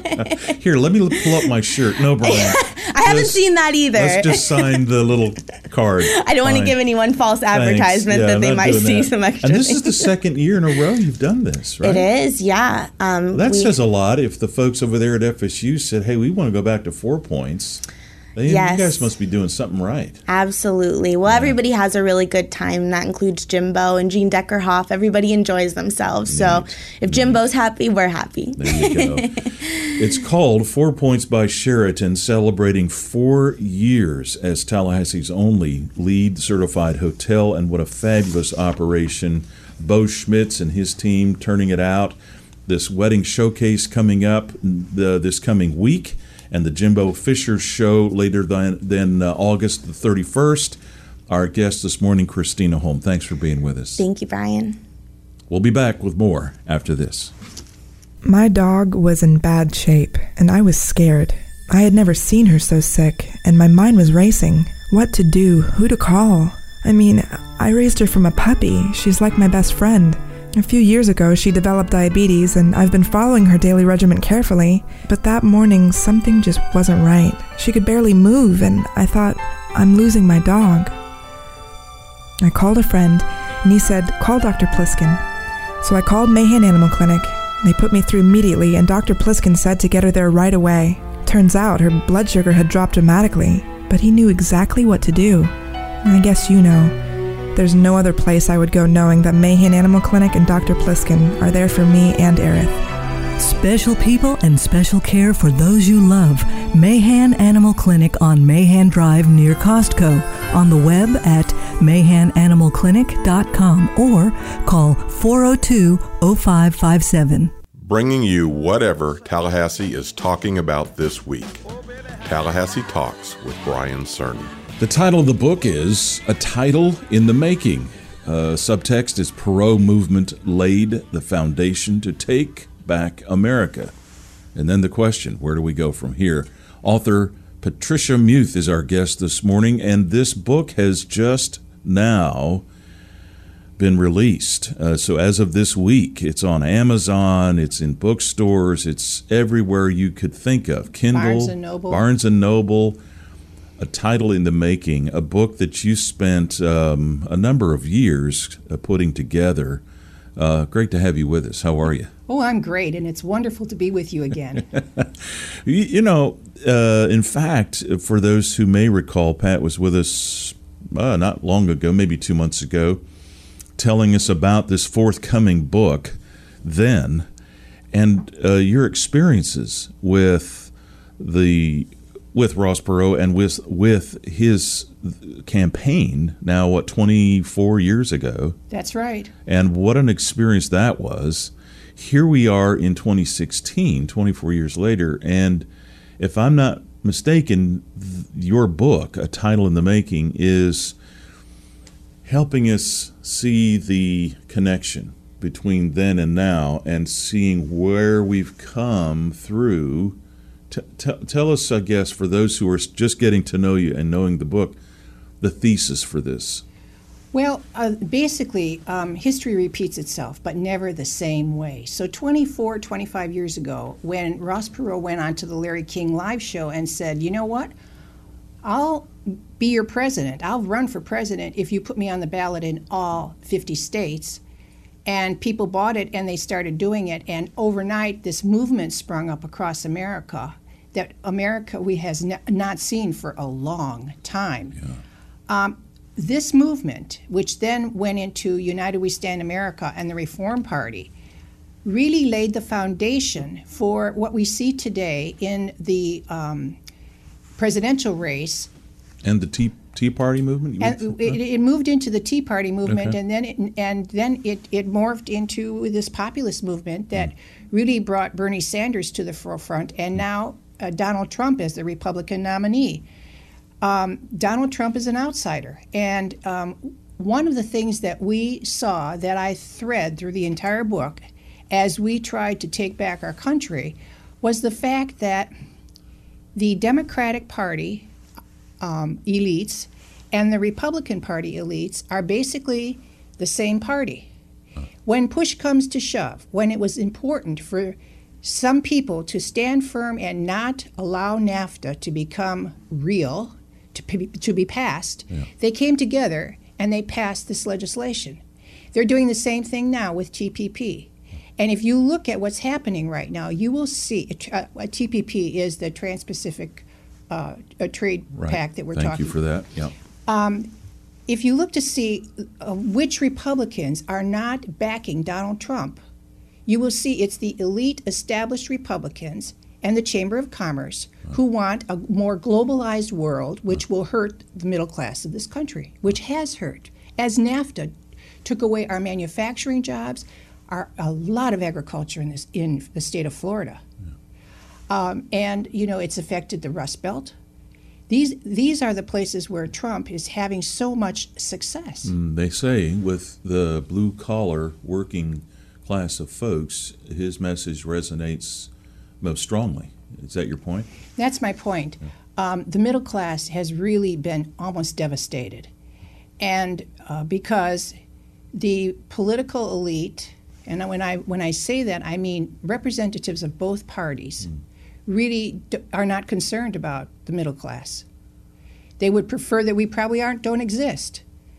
S2: Here, let me pull up my shirt. No, Brian.
S13: I haven't seen that either.
S2: Let's just sign the little card.
S13: I don't want to
S2: Fine.
S13: give anyone false
S2: Thanks.
S13: advertisement
S2: Yeah,
S13: that
S2: I'm
S13: they
S2: not
S13: might
S2: doing
S13: see
S2: that.
S13: some extra
S2: And this is
S13: things.
S2: the second year in a row you've done this, right?
S13: It is, yeah.
S2: That says a lot. If the folks over there at FSU said, hey, we want to go back to 4 Points, then
S13: Yes.
S2: you guys must be doing something right.
S13: Absolutely. Well, everybody has a really good time. That includes Jimbo and Gene Deckerhoff. Everybody enjoys themselves. So if Jimbo's happy, we're happy.
S2: There you go. It's called 4 Points by Sheraton, celebrating 4 years as Tallahassee's only LEED certified hotel, and what a fabulous operation. Bo Schmitz and his team turning it out. This wedding showcase coming up this coming week, and the Jimbo Fisher Show later than August the 31st. Our guest this morning, Christina Holm. Thanks for being with us.
S13: Thank you, Brian.
S2: We'll be back with more after this.
S11: My dog was in bad shape, and I was scared. I had never seen her so sick, and my mind was racing. What to do? Who to call? I mean, I raised her from a puppy. She's like my best friend. A few years ago, she developed diabetes, and I've been following her daily regimen carefully. But that morning, something just wasn't right. She could barely move, and I thought, I'm losing my dog. I called a friend, and he said, call Dr. Pliskin. So I called Mahan Animal Clinic. They put me through immediately, and Dr. Pliskin said to get her there right away. Turns out her blood sugar had dropped dramatically, but he knew exactly what to do. I guess you know. There's no other place I would go knowing that Mahan Animal Clinic and Dr. Pliskin are there for me and Aerith.
S3: Special people and special care for those you love. Mahan Animal Clinic on Mahan Drive near Costco. On the web at mahananimalclinic.com or call 402-0557.
S5: Bringing you whatever Tallahassee is talking about this week. Tallahassee Talks with Brian Cerny.
S2: The title of the book is A Title in the Making. Subtext is Perot Movement Laid the Foundation to Take Back America. And then the question, where do we go from here? Author Patricia Muth is our guest this morning, and this book has just now been released. So as of this week, it's on Amazon, it's in bookstores, it's everywhere you could think of. Kindle, Barnes and Noble. A Title in the Making, a book that you spent a number of years putting together. Great to have you with us. How are you?
S14: Oh, I'm great, and it's wonderful to be with you again.
S2: In fact, for those who may recall, Pat was with us not long ago, maybe 2 months ago, telling us about this forthcoming book then, and your experiences with Ross Perot and with his campaign now, 24 years ago?
S14: That's right.
S2: And what an experience that was. Here we are in 2016, 24 years later, and if I'm not mistaken, your book, A Title in the Making, is helping us see the connection between then and now and seeing where we've come through. Tell us, I guess, for those who are just getting to know you and knowing the book, the thesis for this.
S14: Well, basically, history repeats itself, but never the same way. So 25 years ago, when Ross Perot went on to the Larry King Live show and said, you know what, I'll be your president. I'll run for president if you put me on the ballot in all 50 states. And people bought it, and they started doing it. And overnight, this movement sprung up across America that we has not seen for a long time. Yeah. This movement, which then went into United We Stand America and the Reform Party, really laid the foundation for what we see today in the presidential race.
S2: And the Tea Party movement?
S14: It moved into the Tea Party movement,
S2: okay.
S14: and then it morphed into this populist movement that really brought Bernie Sanders to the forefront, and now Donald Trump as the Republican nominee. Donald Trump is an outsider, and one of the things that we saw that I thread through the entire book as we tried to take back our country was the fact that the Democratic Party elites and the Republican Party elites are basically the same party. When push comes to shove, when it was important for some people to stand firm and not allow NAFTA to become real, to be passed, yeah. They came together and they passed this legislation. They're doing the same thing now with TPP. And if you look at what's happening right now, you will see TPP is the Trans-Pacific Trade Pact that we're talking about.
S2: Thank you for that. Yeah.
S14: If you look to see which Republicans are not backing Donald Trump, you will see it's the elite established Republicans and the Chamber of Commerce who want a more globalized world, which will hurt the middle class of this country, which has hurt. As NAFTA took away our manufacturing jobs, a lot of agriculture in the state of Florida. Yeah. And, it's affected the Rust Belt. These are the places where Trump is having so much success.
S2: They say with the blue-collar working class of folks, his message resonates most strongly. Is that your point?
S14: That's my point. Yeah. The middle class has really been almost devastated. And because the political elite, and when I say that, I mean representatives of both parties, really are not concerned about the middle class. They would prefer that we probably don't exist.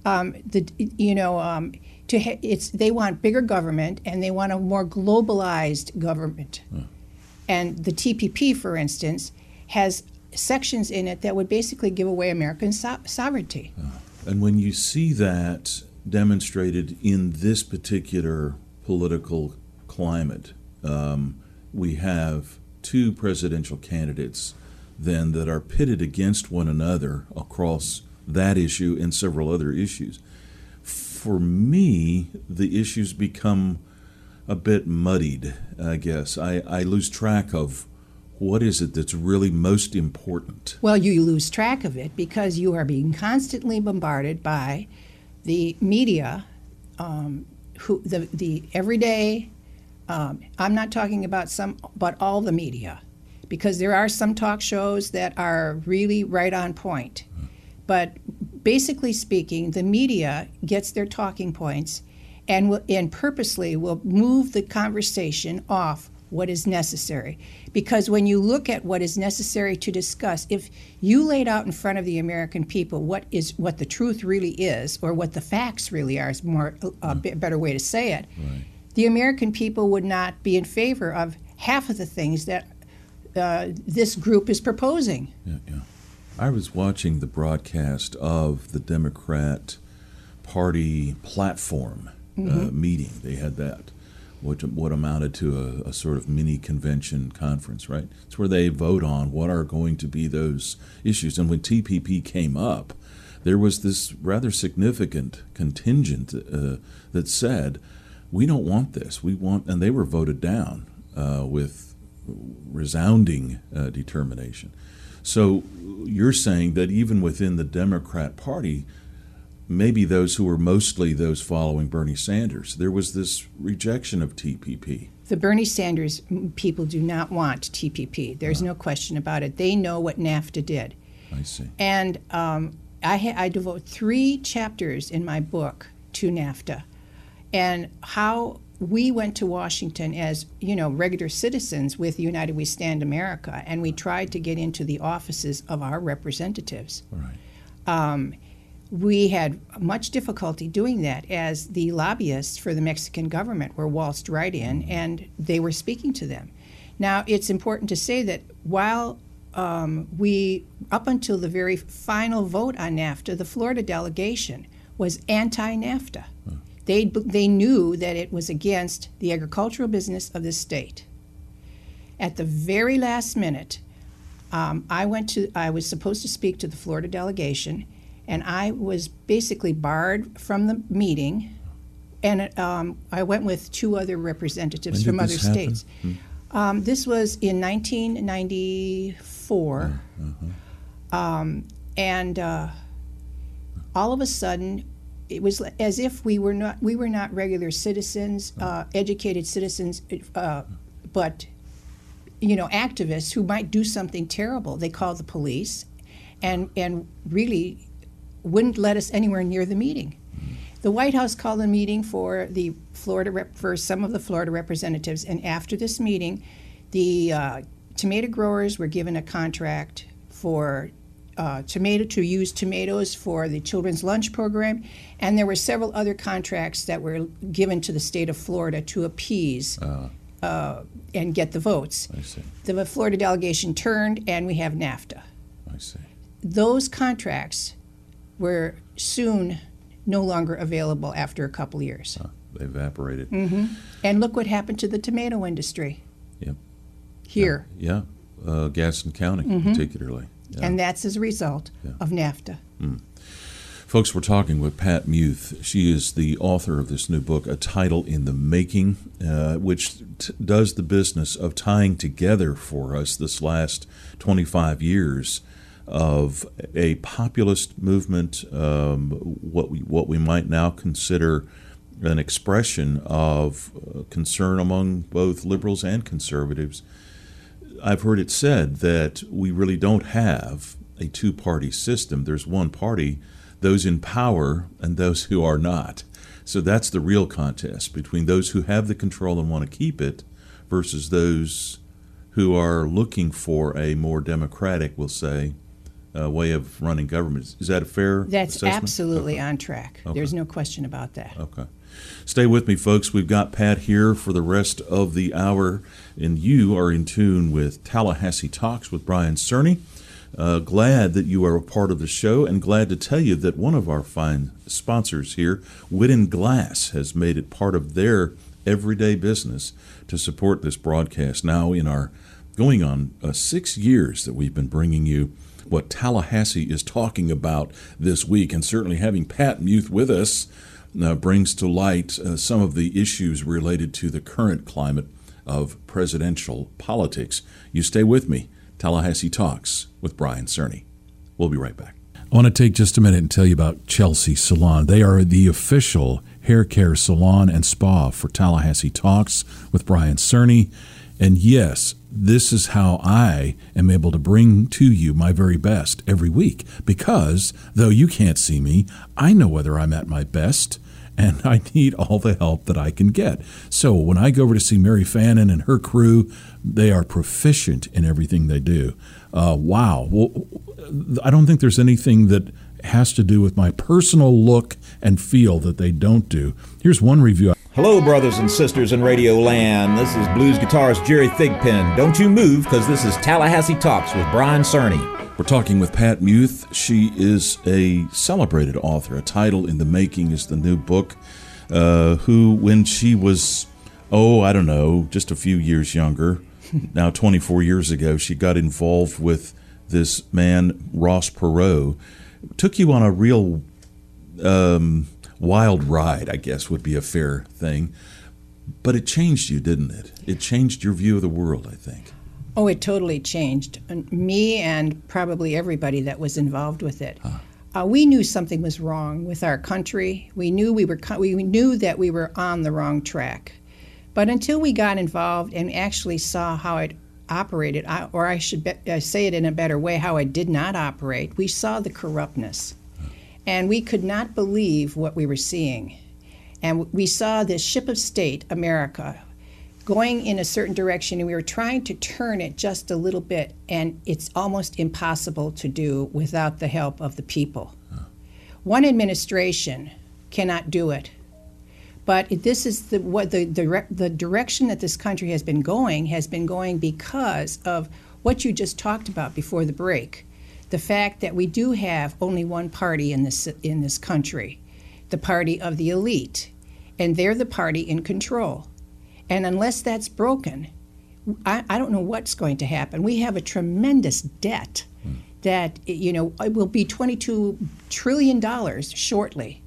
S14: They want bigger government, and they want a more globalized government. And the TPP, for instance, has sections in it that would basically give away American sovereignty.
S2: And when you see that demonstrated in this particular political climate, we have two presidential candidates then that are pitted against one another across that issue and several other issues. For me, the issues become a bit muddied, I guess. I lose track of what is it that's really most important.
S14: Well, you lose track of it because you are being constantly bombarded by the media, the everyday. I'm not talking about some, but all the media, because there are some talk shows that are really right on point. But basically speaking, the media gets their talking points and purposely will move the conversation off what is necessary. Because when you look at what is necessary to discuss, if you laid out in front of the American people what the truth really is, or what the facts really are, is better way to say it, right, the American people would not be in favor of half of the things that this group is proposing.
S2: Yeah. I was watching the broadcast of the Democrat Party platform meeting. They had that, what amounted to a sort of mini convention conference, right? It's where they vote on what are going to be those issues. And when TPP came up, there was this rather significant contingent that said, we don't want this. And they were voted down with resounding determination. So you're saying that even within the Democrat Party, maybe those who were mostly those following Bernie Sanders, there was this rejection of TPP.
S14: The Bernie Sanders people do not want TPP. There's no question about it. They know what NAFTA did.
S2: I see.
S14: And I devote 3 chapters in my book to NAFTA and how we went to Washington as, regular citizens with United We Stand America, and we tried to get into the offices of our representatives.
S2: Right.
S14: We had much difficulty doing that, as the lobbyists for the Mexican government were waltzed right in, and they were speaking to them. Now, it's important to say that while up until the very final vote on NAFTA, the Florida delegation was anti-NAFTA. They knew that it was against the agricultural business of the state. At the very last minute, I was supposed to speak to the Florida delegation, and I was basically barred from the meeting. And I went with 2 other representatives from other states. This was in 1994, and all of a sudden, it was as if we were not regular citizens, educated citizens, but activists who might do something terrible. They called the police, and really wouldn't let us anywhere near the meeting. The White House called a meeting for some of the Florida representatives, and after this meeting, the tomato growers were given a contract for to use tomatoes for the children's lunch program, and there were several other contracts that were given to the state of Florida to appease and get the votes.
S2: I see.
S14: The Florida delegation turned, and we have NAFTA.
S2: I see.
S14: Those contracts were soon no longer available after a couple years.
S2: They evaporated.
S14: Mm-hmm. And look what happened to the tomato industry.
S2: Yep.
S14: Here.
S2: Yeah. Gaston County, particularly. Yeah.
S14: And that's as a result of NAFTA.
S2: Folks, we're talking with Pat Muth. She is the author of this new book, A Title in the Making, which does the business of tying together for us this last 25 years of a populist movement, what we might now consider an expression of concern among both liberals and conservatives. I've heard it said that we really don't have a two-party system. There's one party, those in power and those who are not. So that's the real contest between those who have the control and want to keep it versus those who are looking for a more democratic, we'll say, way of running government. Is that a fair
S14: That's
S2: assessment?
S14: absolutely on track.
S2: Okay.
S14: There's no question about that.
S2: Okay. Stay with me, folks. We've got Pat here for the rest of the hour, and you are in tune with Tallahassee Talks with Brian Cerny. Glad that you are a part of the show, and glad to tell you that one of our fine sponsors here, Whidden Glass, has made it part of their everyday business to support this broadcast. Now in our going on 6 years that we've been bringing you what Tallahassee is talking about this week, and certainly having Pat Muth with us brings to light some of the issues related to the current climate of presidential politics. You stay with me. Tallahassee Talks with Brian Cerny. We'll be right back.
S9: I want to take just a minute and tell you about Chelsea Salon. They are the official hair care salon and spa for Tallahassee Talks with Brian Cerny. And yes, this is how I am able to bring to you my very best every week, because though you can't see me, I know whether I'm at my best, and I need all the help that I can get. So when I go over to see Mary Fannin and her crew, they are proficient in everything they do. Wow. Well, I don't think there's anything that has to do with my personal look and feel that they don't do. Here's one review.
S15: Hello, brothers and sisters in Radio Land. This is blues guitarist Jerry Thigpen. Don't you move, because this is Tallahassee Talks with Brian Cerny.
S2: We're talking with Pat Muth. She is a celebrated author. A title in the making is the new book, who, when she was, just a few years younger, now 24 years ago, she got involved with this man, Ross Perot. Took you on a real wild ride, I guess would be a fair thing. But it changed you, didn't it? It changed your view of the world, I think.
S14: Oh, it totally changed me and probably everybody that was involved with it. We knew something was wrong with our country. We knew that we were on the wrong track. But until we got involved and actually saw how it operated, or I should say it in a better way, how it did not operate, we saw the corruptness. And we could not believe what we were seeing. And we saw this ship of state, America, going in a certain direction, and we were trying to turn it just a little bit, and it's almost impossible to do without the help of the people. One administration cannot do it. But this is the direction that this country has been going because of what you just talked about before the break. The fact that we do have only one party in this country, the party of the elite, and they're the party in control. And unless that's broken, I don't know what's going to happen. We have a tremendous debt that, it will be $22 trillion shortly.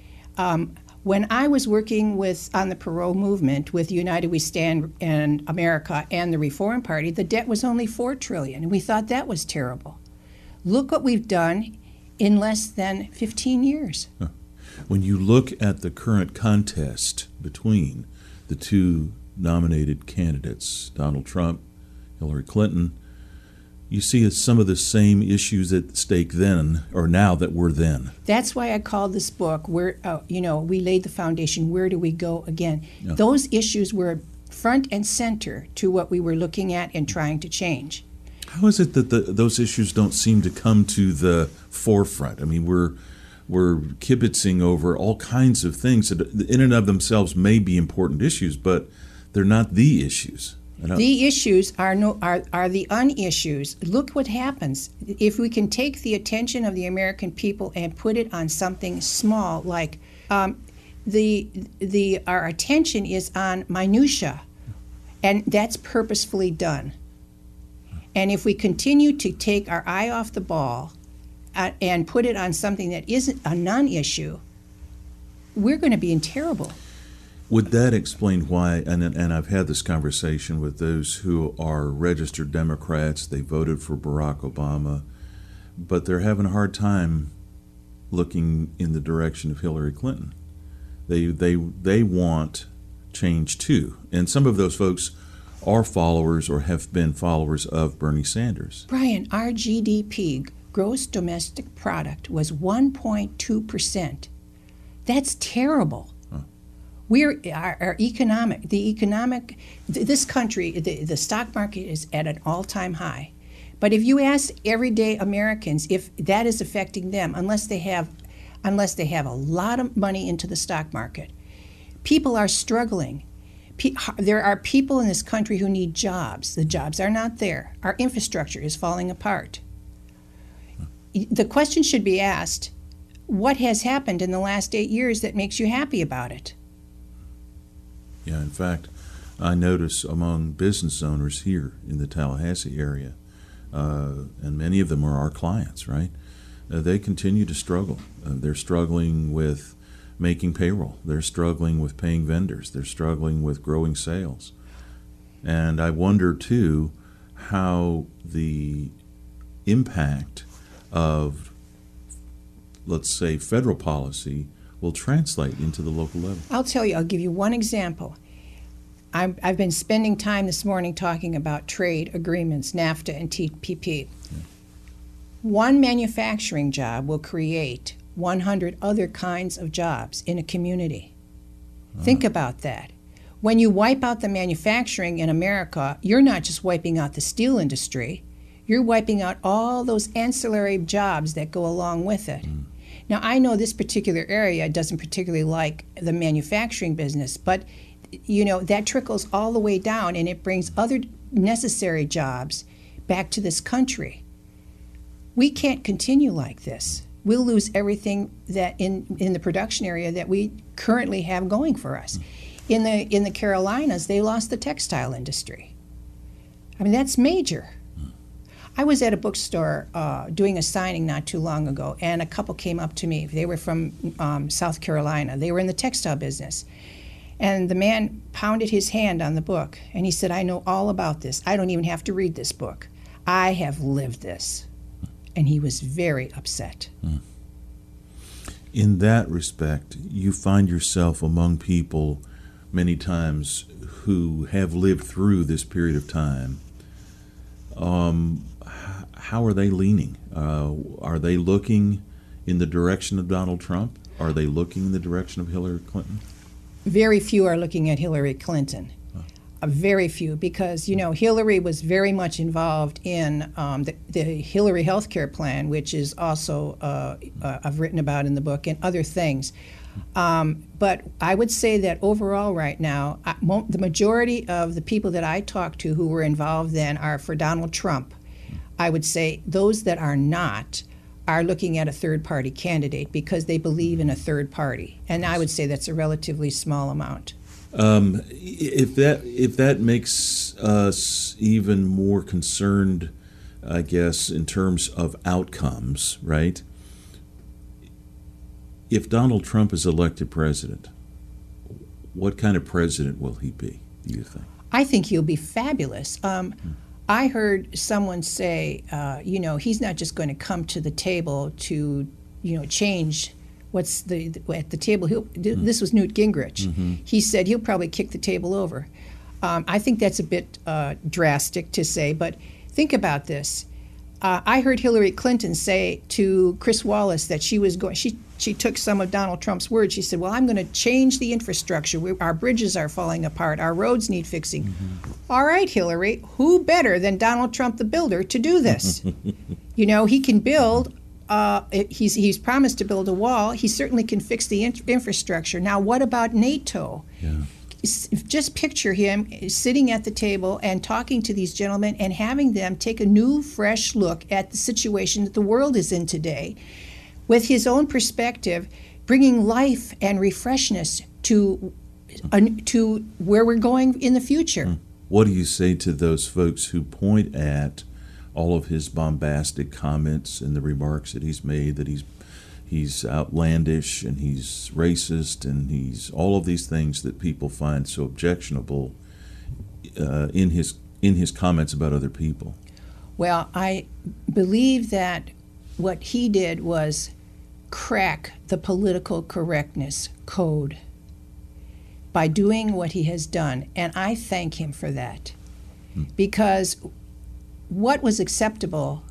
S14: When I was working on the Perot movement with United We Stand and America and the Reform Party, the debt was only $4 trillion, and we thought that was terrible. Look what we've done in less than 15 years.
S2: When you look at the current contest between the two nominated candidates, Donald Trump, Hillary Clinton, you see some of the same issues at stake then or now that were then.
S14: That's why I called this book, where we laid the foundation, where do we go again?
S2: Yeah.
S14: Those issues were front and center to what we were looking at and trying to change.
S2: How is it that those issues don't seem to come to the forefront? I mean, we're kibitzing over all kinds of things that in and of themselves may be important issues, but they're not the issues.
S14: The issues are the unissues. Look what happens if we can take the attention of the American people and put it on something small, like our attention is on minutia, and that's purposefully done. And if we continue to take our eye off the ball and put it on something that isn't a non-issue, we're going to be in terrible.
S2: Would that explain why, and I've had this conversation with those who are registered Democrats, they voted for Barack Obama, but they're having a hard time looking in the direction of Hillary Clinton. They want change too. And some of those folks are followers or have been followers of Bernie Sanders.
S14: Brian, our GDP, gross domestic product, was 1.2%. That's terrible. This country, the stock market is at an all-time high, But if you ask everyday Americans if that is affecting them, unless they have a lot of money into the stock market, people are struggling. There are people in this country who need jobs. The jobs are not there. Our infrastructure is falling apart. The question should be asked, what has happened in the last 8 years that makes you happy about it?
S2: Yeah, in fact, I notice among business owners here in the Tallahassee area, and many of them are our clients, right? They continue to struggle. They're struggling with making payroll. They're struggling with paying vendors. They're struggling with growing sales. And I wonder, too, how the impact of, let's say, federal policy will translate into the local level.
S14: I'll tell you, I'll give you one example. I've been spending time this morning talking about trade agreements, NAFTA and TPP. Yeah. One manufacturing job will create 100 other kinds of jobs in a community. Think about that. When you wipe out the manufacturing in America, you're not just wiping out the steel industry, you're wiping out all those ancillary jobs that go along with it. Now, I know this particular area doesn't particularly like the manufacturing business, but that trickles all the way down, and it brings other necessary jobs back to this country. We can't continue like this. We'll lose everything that in the production area that we currently have going for us. In the Carolinas, they lost the textile industry. I mean, that's major. I was at a bookstore doing a signing not too long ago, and a couple came up to me. They were from South Carolina. They were in the textile business. And the man pounded his hand on the book, and he said, I know all about this. I don't even have to read this book. I have lived this. And he was very upset.
S2: In that respect, you find yourself among people many times who have lived through this period of time. How are they leaning? Are they looking in the direction of Donald Trump? Are they looking in the direction of Hillary Clinton?
S14: Very few are looking at Hillary Clinton. Very few, because Hillary was very much involved in the Hillary healthcare plan, which is also I've written about in the book, and other things. But I would say that overall right now, the majority of the people that I talk to who were involved then are for Donald Trump. I would say those that are not are looking at a third-party candidate because they believe in a third party, and I would say that's a relatively small amount.
S2: If that makes us even more concerned, I guess, in terms of outcomes, right? If Donald Trump is elected president, what kind of president will he be, do you think?
S14: I think he'll be fabulous. I heard someone say, he's not just going to come to the table to, change what's at the table. This was Newt Gingrich. Mm-hmm. He said he'll probably kick the table over. I think that's a bit drastic to say, but think about this. I heard Hillary Clinton say to Chris Wallace that she was going. She took some of Donald Trump's words. She said, "Well, I'm going to change the infrastructure. Our bridges are falling apart. Our roads need fixing." Mm-hmm. All right, Hillary, who better than Donald Trump, the builder, to do this? He can build. He's promised to build a wall. He certainly can fix the infrastructure. Now, what about NATO? Yeah. Just picture him sitting at the table and talking to these gentlemen and having them take a new, fresh look at the situation that the world is in today with his own perspective, bringing life and refreshness to where we're going in the future.
S2: What do you say to those folks who point at all of his bombastic comments and the remarks that he's made, that he's outlandish and he's racist and he's all of these things that people find so objectionable in his comments about other people?
S14: Well, I believe that what he did was crack the political correctness code by doing what he has done, and I thank him for that. Because what was acceptable,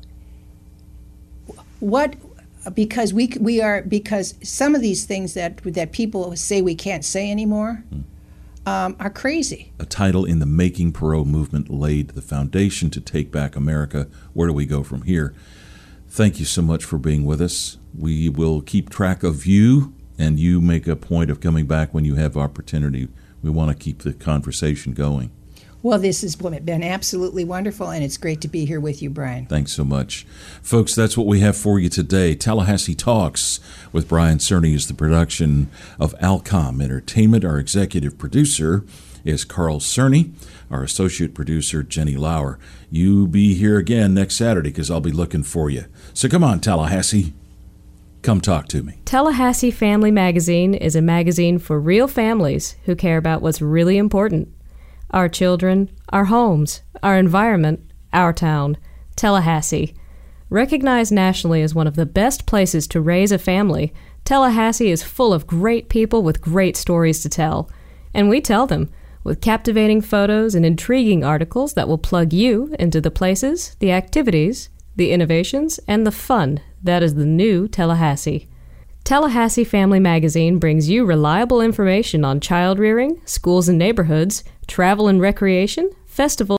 S14: because because some of these things that people say we can't say anymore, are crazy.
S2: A title in the Making Perot movement laid the foundation to take back America. Where do we go from here? Thank you so much for being with us. We will keep track of you, and you make a point of coming back when you have opportunity. We want to keep the conversation going.
S14: Well, this has been absolutely wonderful, and it's great to be here with you, Brian.
S2: Thanks so much. Folks, that's what we have for you today. Tallahassee Talks with Brian Cerny is the production of Alcom Entertainment. Our executive producer is Carl Cerny. Our associate producer, Jenny Lauer. You be here again next Saturday because I'll be looking for you. So come on, Tallahassee. Come talk to me.
S16: Tallahassee Family Magazine is a magazine for real families who care about what's really important. Our children, our homes, our environment, our town, Tallahassee. Recognized nationally as one of the best places to raise a family, Tallahassee is full of great people with great stories to tell. And we tell them with captivating photos and intriguing articles that will plug you into the places, the activities, the innovations, and the fun that is the new Tallahassee. Tallahassee Family Magazine brings you reliable information on child rearing, schools and neighborhoods, travel and recreation, festivals,